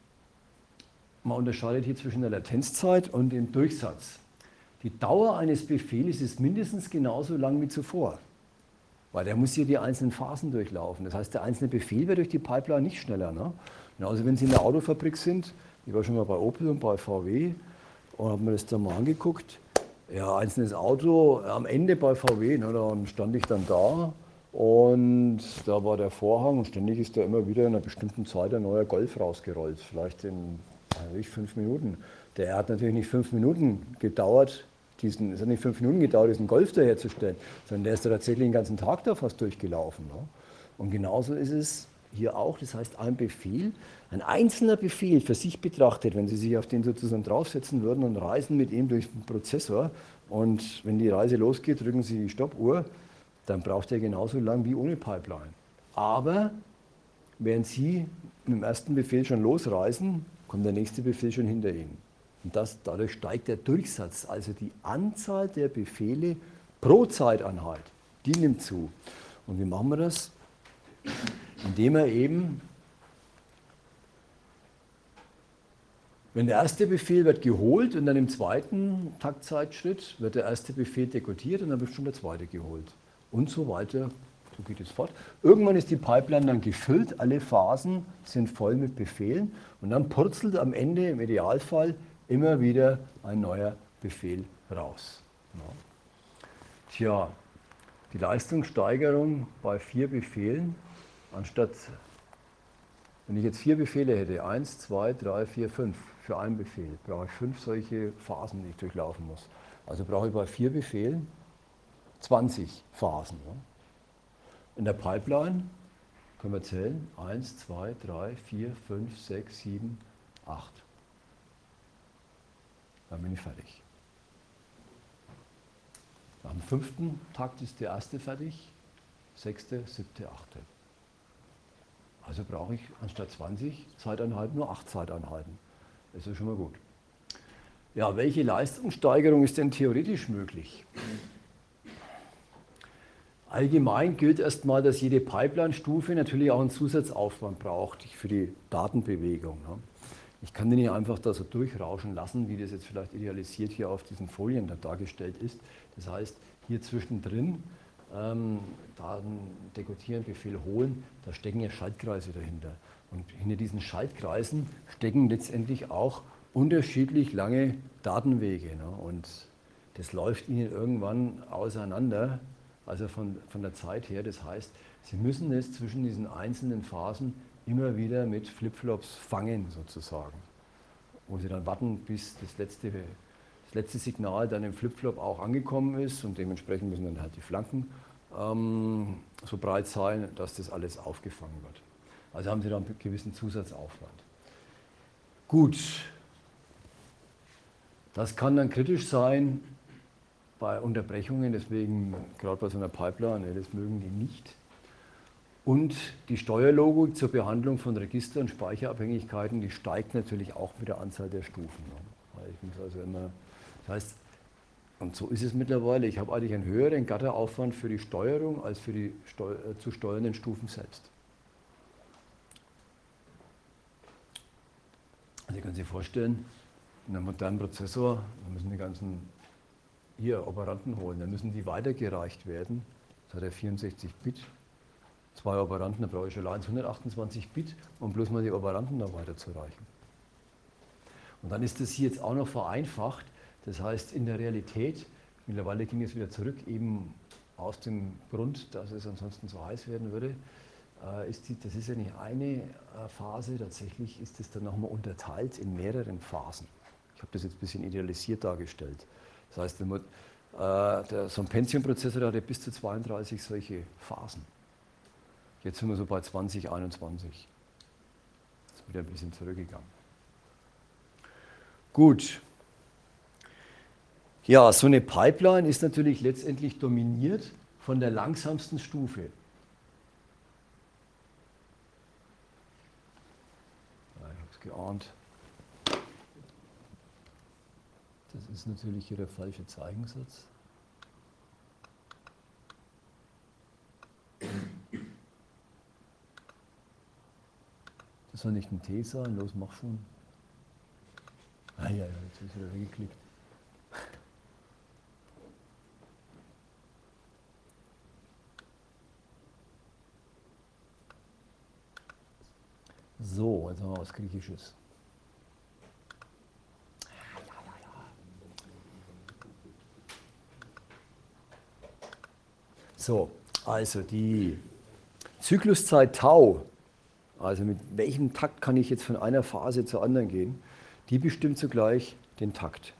man unterscheidet hier zwischen der Latenzzeit und dem Durchsatz. Die Dauer eines Befehls ist mindestens genauso lang wie zuvor, weil der muss hier die einzelnen Phasen durchlaufen. Das heißt, der einzelne Befehl wird durch die Pipeline nicht schneller. Ne? Genauso, wenn Sie in der Autofabrik sind, ich war schon mal bei Opel und bei VW und habe mir das dann mal angeguckt. Ja, einzelnes Auto, am Ende bei VW, ne, dann stand ich dann da und da war der Vorhang und ständig ist da immer wieder in einer bestimmten Zeit ein neuer Golf rausgerollt, vielleicht in 5 Minuten. Der hat natürlich nicht 5 Minuten gedauert, es hat nicht 5 Minuten gedauert, diesen Golf da herzustellen, sondern der ist da tatsächlich den ganzen Tag da fast durchgelaufen. Ne? Und genauso ist es hier auch, das heißt ein Befehl, ein einzelner Befehl für sich betrachtet, wenn Sie sich auf den sozusagen draufsetzen würden und reisen mit ihm durch den Prozessor und wenn die Reise losgeht, drücken Sie die Stoppuhr, dann braucht er genauso lang wie ohne Pipeline. Aber während Sie mit dem ersten Befehl schon losreisen, kommt der nächste Befehl schon hinter Ihnen. Und dadurch steigt der Durchsatz, also die Anzahl der Befehle pro Zeiteinheit, die nimmt zu. Und wie machen wir das? Indem er eben, wenn der erste Befehl wird geholt und dann im zweiten Taktzeitschritt wird der erste Befehl dekodiert und dann wird schon der zweite geholt. Und so weiter, so geht es fort. Irgendwann ist die Pipeline dann gefüllt, alle Phasen sind voll mit Befehlen und dann purzelt am Ende im Idealfall immer wieder ein neuer Befehl raus. Ja. Tja, die Leistungssteigerung bei 4 Befehlen, anstatt, wenn ich jetzt 4 Befehle hätte, 1, 2, 3, 4, 5 für einen Befehl, brauche ich 5 solche Phasen, die ich durchlaufen muss. Also brauche ich bei 4 Befehlen 20 Phasen. Ja. In der Pipeline können wir zählen, 1, 2, 3, 4, 5, 6, 7, 8. Dann bin ich fertig. Nach dem 5. Takt ist der erste fertig, 6., 7., 8. Also brauche ich anstatt 20 Zeiteinheiten nur 8 Zeiteinheiten. Das ist schon mal gut. Ja, welche Leistungssteigerung ist denn theoretisch möglich? Allgemein gilt erstmal, dass jede Pipeline-Stufe natürlich auch einen Zusatzaufwand braucht für die Datenbewegung. Ne? Ich kann den nicht einfach da so durchrauschen lassen, wie das jetzt vielleicht idealisiert hier auf diesen Folien da dargestellt ist. Das heißt, hier zwischendrin Daten dekodieren, Befehl holen, da stecken ja Schaltkreise dahinter. Und hinter diesen Schaltkreisen stecken letztendlich auch unterschiedlich lange Datenwege. Ne? Und das läuft Ihnen irgendwann auseinander, also von der Zeit her. Das heißt, Sie müssen es zwischen diesen einzelnen Phasen immer wieder mit Flipflops fangen sozusagen. Wo Sie dann warten, bis das letzte Signal dann im Flipflop auch angekommen ist und dementsprechend müssen dann halt die Flanken so breit sein, dass das alles aufgefangen wird. Also haben Sie da einen gewissen Zusatzaufwand. Gut, das kann dann kritisch sein bei Unterbrechungen, deswegen gerade bei so einer Pipeline, das mögen die nicht. Und die Steuerlogik zur Behandlung von Register- und Speicherabhängigkeiten, die steigt natürlich auch mit der Anzahl der Stufen. Weil ich muss also immer, das heißt, und so ist es mittlerweile, ich habe eigentlich einen höheren Gatteraufwand für die Steuerung als für die zu steuernden Stufen selbst. Also Sie können sich vorstellen, in einem modernen Prozessor, da müssen die ganzen hier Operanten holen, dann müssen die weitergereicht werden. Das hat ja 64 Bit. 2 Operanten, da brauche ich schon allein 128 Bit, um bloß mal die Operanten da weiterzureichen. Und dann ist das hier jetzt auch noch vereinfacht. Das heißt, in der Realität, mittlerweile ging es wieder zurück, eben aus dem Grund, dass es ansonsten so heiß werden würde, das ist ja nicht eine Phase, tatsächlich ist es dann nochmal unterteilt in mehreren Phasen. Ich habe das jetzt ein bisschen idealisiert dargestellt. Das heißt, so ein Pentium-Prozessor hatte bis zu 32 solche Phasen. Jetzt sind wir so bei 2021. Das ist wieder ein bisschen zurückgegangen. Gut. Ja, so eine Pipeline ist natürlich letztendlich dominiert von der langsamsten Stufe. Ja, ich habe es geahnt. Das ist natürlich hier der falsche Zeichensatz. Das soll nicht ein T sein, los, mach schon. Ah ja, jetzt ist wieder weggeklickt. So, jetzt haben wir was Griechisches. So, also die Zykluszeit Tau, also mit welchem Takt kann ich jetzt von einer Phase zur anderen gehen, die bestimmt zugleich den Takt.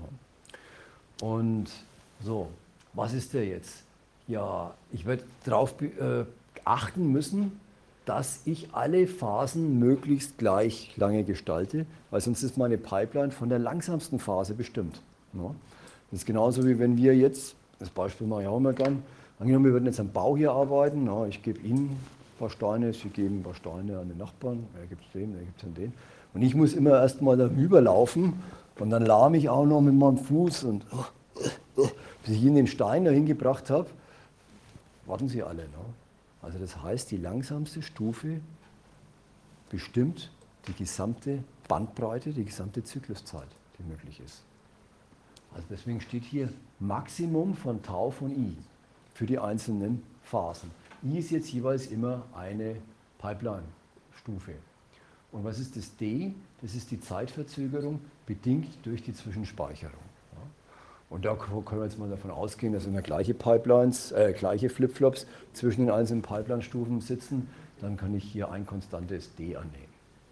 Und so, was ist der jetzt? Ja, ich werde darauf achten müssen, dass ich alle Phasen möglichst gleich lange gestalte, weil sonst ist meine Pipeline von der langsamsten Phase bestimmt. Das ist genauso wie wenn wir jetzt, das Beispiel mache ich auch immer gern, angenommen, wir würden jetzt am Bau hier arbeiten, ich gebe Ihnen ein paar Steine, Sie geben ein paar Steine an den Nachbarn, er gibt es den, er gibt es an den. Und ich muss immer erst mal darüber laufen und dann lahme ich auch noch mit meinem Fuß und bis ich Ihnen den Stein dahin gebracht habe, warten Sie alle. Also das heißt, die langsamste Stufe bestimmt die gesamte Bandbreite, die gesamte Zykluszeit, die möglich ist. Also deswegen steht hier Maximum von Tau von I für die einzelnen Phasen. I ist jetzt jeweils immer eine Pipeline-Stufe. Und was ist das D? Das ist die Zeitverzögerung bedingt durch die Zwischenspeicherung. Und da können wir jetzt mal davon ausgehen, dass immer gleiche gleiche Flipflops zwischen den einzelnen Pipeline-Stufen sitzen. Dann kann ich hier ein konstantes D annehmen.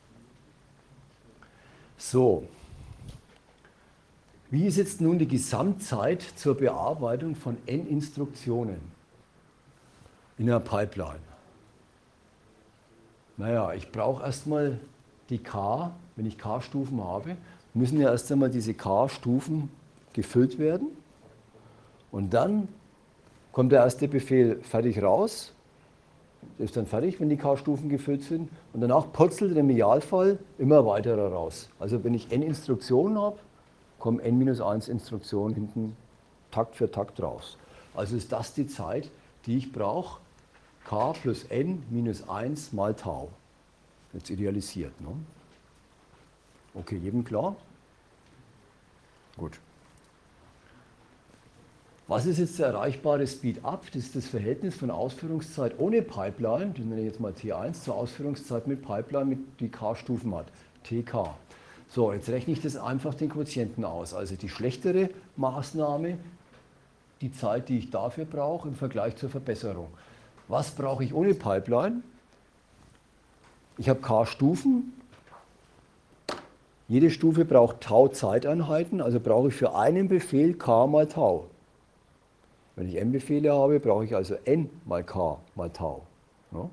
So, wie ist jetzt nun die Gesamtzeit zur Bearbeitung von n Instruktionen in einer Pipeline? Naja, ich brauche erstmal die K, wenn ich K-Stufen habe, müssen ja erst einmal diese K-Stufen gefüllt werden. Und dann kommt der erste Befehl fertig raus, ist dann fertig, wenn die K-Stufen gefüllt sind. Und danach purzelt im Idealfall immer weiterer raus. Also wenn ich n Instruktionen habe, kommen n-1 Instruktionen hinten Takt für Takt raus. Also ist das die Zeit, die ich brauche, k plus n minus 1 mal Tau. Jetzt idealisiert. Ne? Okay, jedem klar? Gut. Was ist jetzt der erreichbare Speed-up? Das ist das Verhältnis von Ausführungszeit ohne Pipeline, den nenne ich jetzt mal T1, zur Ausführungszeit mit Pipeline, die K-Stufen hat, TK. So, jetzt rechne ich das einfach den Quotienten aus. Also die schlechtere Maßnahme, die Zeit, die ich dafür brauche, im Vergleich zur Verbesserung. Was brauche ich ohne Pipeline? Ich habe K-Stufen. Jede Stufe braucht Tau-Zeiteinheiten, also brauche ich für einen Befehl K mal Tau. Wenn ich n Befehle habe, brauche ich also n mal K mal Tau. Ja?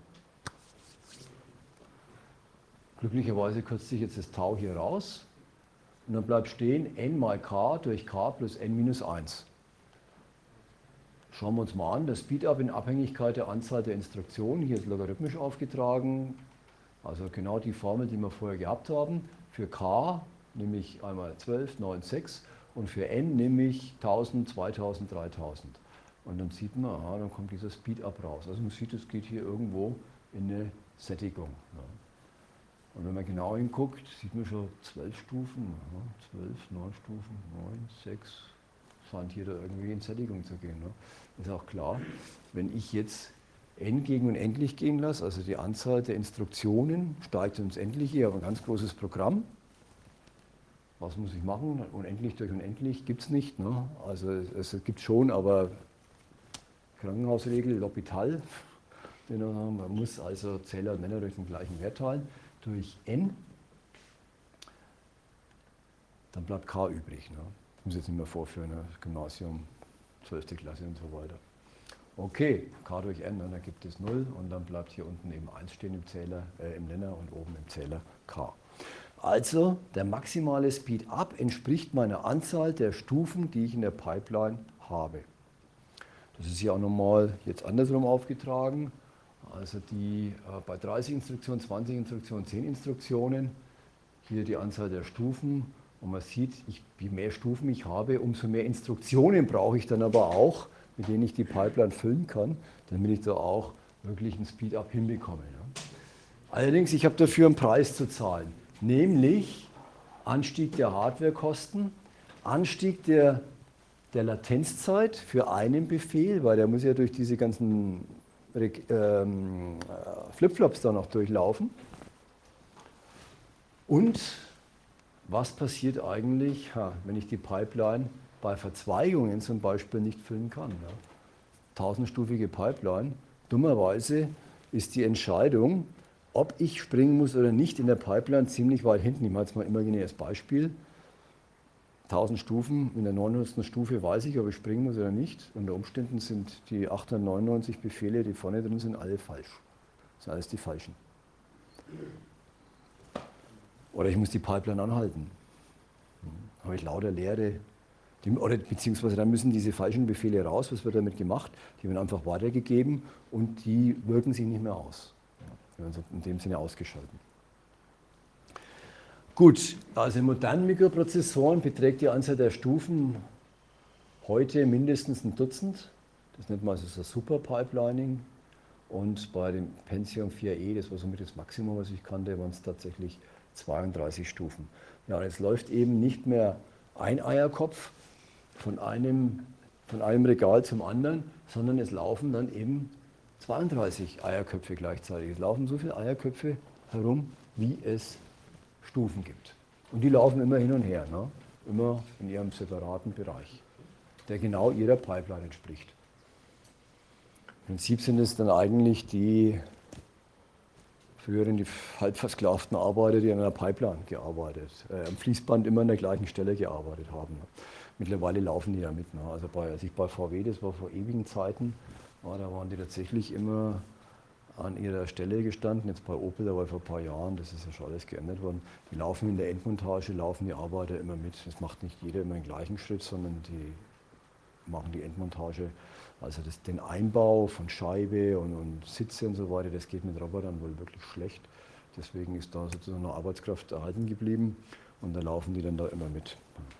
Glücklicherweise kürzt sich jetzt das Tau hier raus und dann bleibt stehen n mal K durch K plus n minus 1. Schauen wir uns mal an, das Speedup in Abhängigkeit der Anzahl der Instruktionen, hier ist logarithmisch aufgetragen, also genau die Formel, die wir vorher gehabt haben. Für K nehme ich einmal 12, 9, 6 und für n nehme ich 1000, 2000, 3000. Und dann sieht man, aha, dann kommt dieser Speedup raus. Also man sieht, es geht hier irgendwo in eine Sättigung. Ja. Und wenn man genau hinguckt, sieht man schon 12 Stufen, ja, 12, 9 Stufen, 9, 6, scheint hier da irgendwie in Sättigung zu gehen. Ne? Ist auch klar, wenn ich jetzt n gegen unendlich gehen lasse, also die Anzahl der Instruktionen steigt ins Endliche, ich habe ein ganz großes Programm. Was muss ich machen? Unendlich durch unendlich gibt es nicht. Ne? Also es gibt schon, aber Krankenhausregel, L'Hôpital. Man muss also Zähler und Nenner durch den gleichen Wert teilen, durch n. Dann bleibt k übrig. Ne? Ich muss jetzt nicht mehr vorführen, ne? Gymnasium, 12. Klasse und so weiter. Okay, k durch n, dann ergibt es 0 und dann bleibt hier unten eben 1 stehen im Zähler, im Nenner und oben im Zähler k. Also der maximale Speed-up entspricht meiner Anzahl der Stufen, die ich in der Pipeline habe. Das ist hier auch nochmal jetzt andersrum aufgetragen. Also die bei 30 Instruktionen, 20 Instruktionen, 10 Instruktionen, hier die Anzahl der Stufen. Und man sieht, je mehr Stufen ich habe, umso mehr Instruktionen brauche ich dann aber auch, mit denen ich die Pipeline füllen kann, damit ich da auch wirklich einen Speed-up hinbekomme. Ja. Allerdings, ich habe dafür einen Preis zu zahlen, nämlich Anstieg der Hardwarekosten, Anstieg der Latenzzeit für einen Befehl, weil der muss ja durch diese ganzen Flipflops da noch durchlaufen. Und was passiert eigentlich, wenn ich die Pipeline bei Verzweigungen zum Beispiel nicht füllen kann? Ja? 1000-stufige Pipeline. Dummerweise ist die Entscheidung, ob ich springen muss oder nicht, in der Pipeline ziemlich weit hinten. Ich mache jetzt mal ein imaginäres Beispiel. 1000 Stufen, in der 900. Stufe weiß ich, ob ich springen muss oder nicht. Unter Umständen sind die 899 Befehle, die vorne drin sind, alle falsch. Das sind alles die falschen. Oder ich muss die Pipeline anhalten. Habe ich lauter leere, oder beziehungsweise dann müssen diese falschen Befehle raus. Was wird damit gemacht? Die werden einfach weitergegeben und die wirken sich nicht mehr aus. Die werden in dem Sinne ausgeschalten. Gut, also in modernen Mikroprozessoren beträgt die Anzahl der Stufen heute mindestens ein Dutzend. Das nennt man also das Super Pipelining. Und bei dem Pentium 4e, das war somit das Maximum, was ich kannte, waren es tatsächlich 32 Stufen. Ja, und jetzt läuft eben nicht mehr ein Eierkopf von einem Regal zum anderen, sondern es laufen dann eben 32 Eierköpfe gleichzeitig. Es laufen so viele Eierköpfe herum, wie es Stufen gibt. Und die laufen immer hin und her, ne? Immer in ihrem separaten Bereich. der genau Ihrer Pipeline entspricht. Im Prinzip sind es dann eigentlich die früheren, die halb versklavten Arbeiter, die an einer Pipeline gearbeitet, am Fließband immer an der gleichen Stelle gearbeitet haben. Mittlerweile laufen die ja mit. Also als ich bei VW, das war vor ewigen Zeiten, da waren die tatsächlich immer an ihrer Stelle gestanden. Jetzt bei Opel, da war vor ein paar Jahren, das ist ja schon alles geändert worden. Die laufen in der Endmontage, laufen die Arbeiter immer mit. Das macht nicht jeder immer den gleichen Schritt, sondern die machen die Endmontage. Also den Einbau von Scheibe und Sitze und so weiter, das geht mit Robotern wohl wirklich schlecht. Deswegen ist da sozusagen eine Arbeitskraft erhalten geblieben und da laufen die dann da immer mit.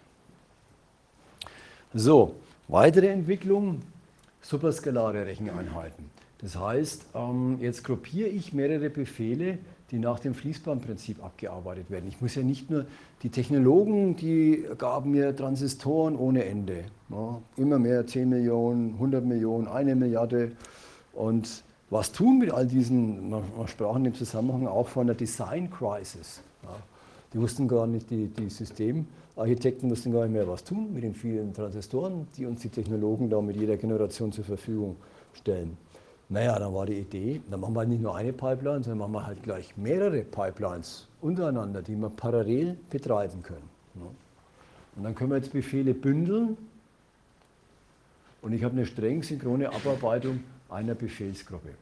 So, weitere Entwicklung, superskalare Recheneinheiten. Das heißt, jetzt gruppiere ich mehrere Befehle, die nach dem Fließbandprinzip abgearbeitet werden. Ich muss ja nicht nur, die Technologen, die gaben mir Transistoren ohne Ende. Ja, immer mehr, 10 Millionen, 100 Millionen, 1 Milliarde. Und was tun mit all diesen, man sprach in dem Zusammenhang auch von einer Design Crisis. Ja, die wussten gar nicht, die Systemarchitekten wussten gar nicht mehr, was tun mit den vielen Transistoren, die uns die Technologen da mit jeder Generation zur Verfügung stellen. Naja, dann war die Idee, dann machen wir halt nicht nur eine Pipeline, sondern machen wir halt gleich mehrere Pipelines untereinander, die wir parallel betreiben können. Und dann können wir jetzt Befehle bündeln und ich habe eine streng synchrone Abarbeitung einer Befehlsgruppe.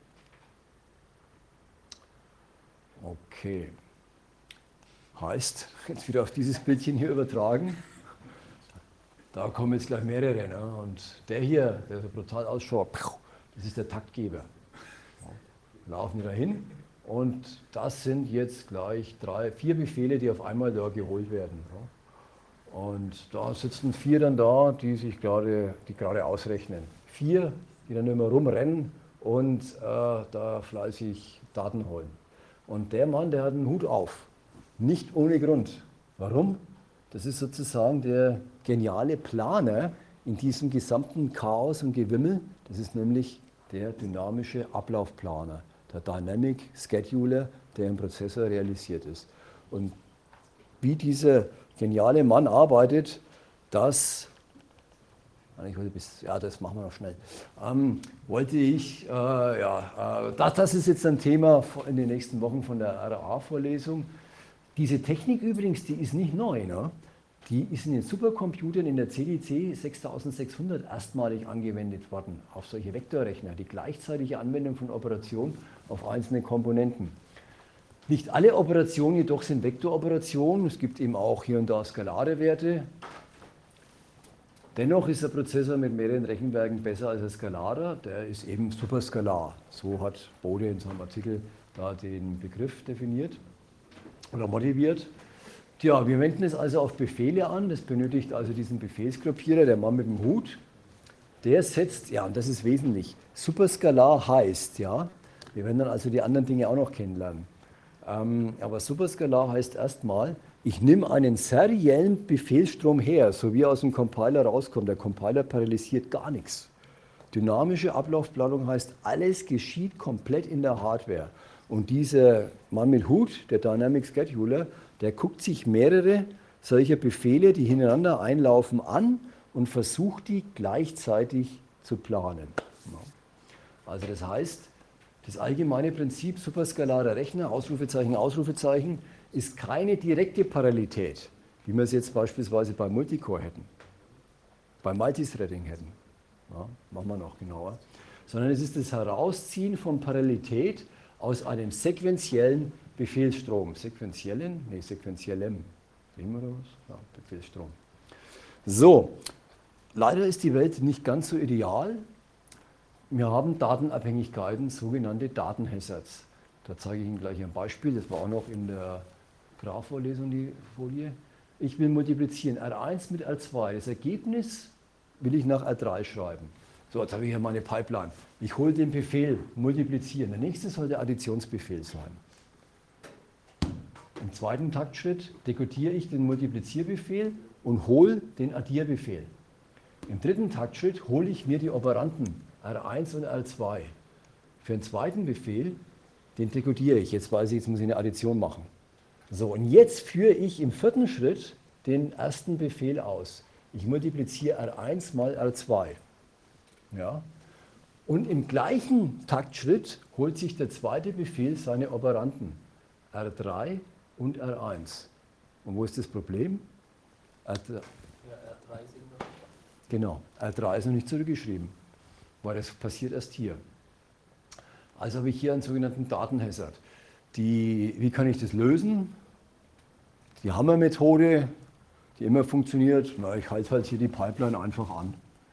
Okay. Heißt, jetzt wieder auf dieses Bildchen hier übertragen, da kommen jetzt gleich mehrere. Ne? Und der hier, der so brutal ausschaut, das ist der Taktgeber. Laufen wir dahin und das sind jetzt gleich 4 Befehle, die auf einmal da geholt werden. Und da sitzen 4 dann da, die gerade ausrechnen. 4, die dann immer rumrennen und da fleißig Daten holen. Und der Mann, der hat einen Hut auf. Nicht ohne Grund. Warum? Das ist sozusagen der geniale Planer in diesem gesamten Chaos und Gewimmel. Das ist nämlich der dynamische Ablaufplaner, der Dynamic Scheduler, der im Prozessor realisiert ist. Und wie dieser geniale Mann arbeitet, das machen wir noch schnell. Das ist jetzt ein Thema in den nächsten Wochen von der RA-Vorlesung. Diese Technik übrigens, die ist nicht neu. Ne? Die ist in den Supercomputern in der CDC 6600 erstmalig angewendet worden, auf solche Vektorrechner, die gleichzeitige Anwendung von Operationen auf einzelne Komponenten. Nicht alle Operationen jedoch sind Vektoroperationen, es gibt eben auch hier und da skalare Werte. Dennoch ist der Prozessor mit mehreren Rechenwerken besser als der skalarer, der ist eben superskalar. So hat Bode in seinem Artikel da den Begriff definiert oder motiviert. Tja, wir wenden es also auf Befehle an, das benötigt also diesen Befehlsgruppierer, der Mann mit dem Hut. Der setzt, ja, und das ist wesentlich, superskalar heißt, ja, wir werden dann also die anderen Dinge auch noch kennenlernen. Aber superskalar heißt erstmal, ich nehme einen seriellen Befehlsstrom her, so wie er aus dem Compiler rauskommt. Der Compiler paralysiert gar nichts. Dynamische Ablaufplanung heißt, alles geschieht komplett in der Hardware. Und dieser Mann mit Hut, der Dynamic Scheduler, der guckt sich mehrere solcher Befehle, die hintereinander einlaufen, an und versucht, die gleichzeitig zu planen. Also das heißt, das allgemeine Prinzip superskalarer Rechner, Ausrufezeichen, Ausrufezeichen, ist keine direkte Parallelität, wie wir es jetzt beispielsweise bei Multicore hätten, bei Multithreading hätten. Ja, machen wir noch genauer. Sondern es ist das Herausziehen von Parallelität aus einem sequentiellen Befehlsstrom. Sequentiellem? Sehen wir das? Ja, Befehlsstrom. So, leider ist die Welt nicht ganz so ideal. Wir haben Datenabhängigkeiten, sogenannte Datenhazards. Da zeige ich Ihnen gleich ein Beispiel, das war auch noch in der Graph-Vorlesung die Folie. Ich will multiplizieren R1 mit R2. Das Ergebnis will ich nach R3 schreiben. So, jetzt habe ich hier meine Pipeline. Ich hole den Befehl multiplizieren. Der nächste soll der Additionsbefehl sein. Im zweiten Taktschritt dekodiere ich den Multiplizierbefehl und hole den Addierbefehl. Im dritten Taktschritt hole ich mir die Operanten R1 und R2. Für den zweiten Befehl, den dekodiere ich. Jetzt weiß ich, jetzt muss ich eine Addition machen. So, und jetzt führe ich im vierten Schritt den ersten Befehl aus. Ich multipliziere R1 mal R2. Ja? Und im gleichen Taktschritt holt sich der zweite Befehl seine Operanden R3 und R1. Und wo ist das Problem? R3 genau, R3 ist noch nicht zurückgeschrieben, weil das passiert erst hier. Also habe ich hier einen sogenannten Datenhazard. Wie kann ich das lösen? Die Hammer-Methode, die immer funktioniert, na, ich halte halt hier die Pipeline einfach an.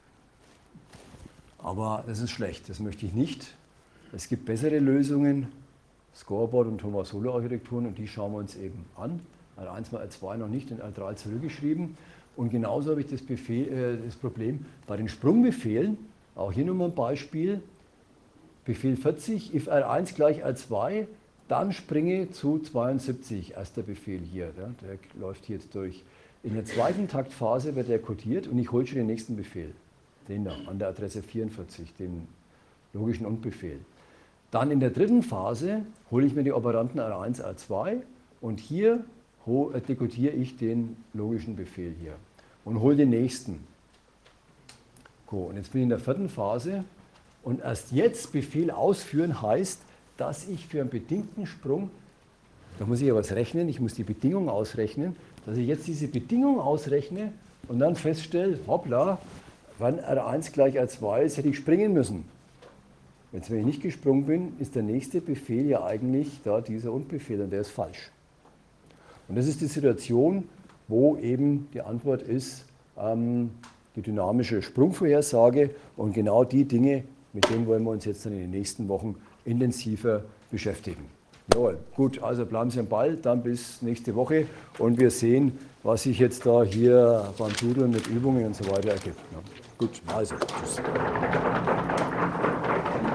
Aber das ist schlecht, das möchte ich nicht. Es gibt bessere Lösungen, Scoreboard und Tommasolo-Architekturen, und die schauen wir uns eben an. R1 mal R2 noch nicht, in R3 zurückgeschrieben. Und genauso habe ich das Problem bei den Sprungbefehlen, auch hier nochmal ein Beispiel, Befehl 40, if R1 gleich R2, dann springe zu 72, erster Befehl hier, ja, der läuft hier jetzt durch. In der zweiten Taktphase wird der codiert und ich hole schon den nächsten Befehl, den da, an der Adresse 44, den logischen Und-Befehl. Dann in der dritten Phase hole ich mir die Operanten R1, R2 und hier dekodiere ich den logischen Befehl hier und hole den nächsten. Cool. Und jetzt bin ich in der vierten Phase und erst jetzt Befehl ausführen heißt, dass ich für einen bedingten Sprung, da muss ich ja was rechnen, ich muss die Bedingung ausrechnen, dass ich jetzt diese Bedingung ausrechne und dann feststelle, hoppla, wenn R1 gleich R2 ist, hätte ich springen müssen. Jetzt, wenn ich nicht gesprungen bin, ist der nächste Befehl ja eigentlich da dieser Und-Befehl und der ist falsch. Und das ist die Situation, wo eben die Antwort ist, die dynamische Sprungvorhersage, und genau die Dinge, mit denen wollen wir uns jetzt dann in den nächsten Wochen intensiver beschäftigen. Jawohl, gut, also bleiben Sie am Ball, dann bis nächste Woche und wir sehen, was sich jetzt da hier beim Dudeln mit Übungen und so weiter ergibt. Ja. Gut, also tschüss.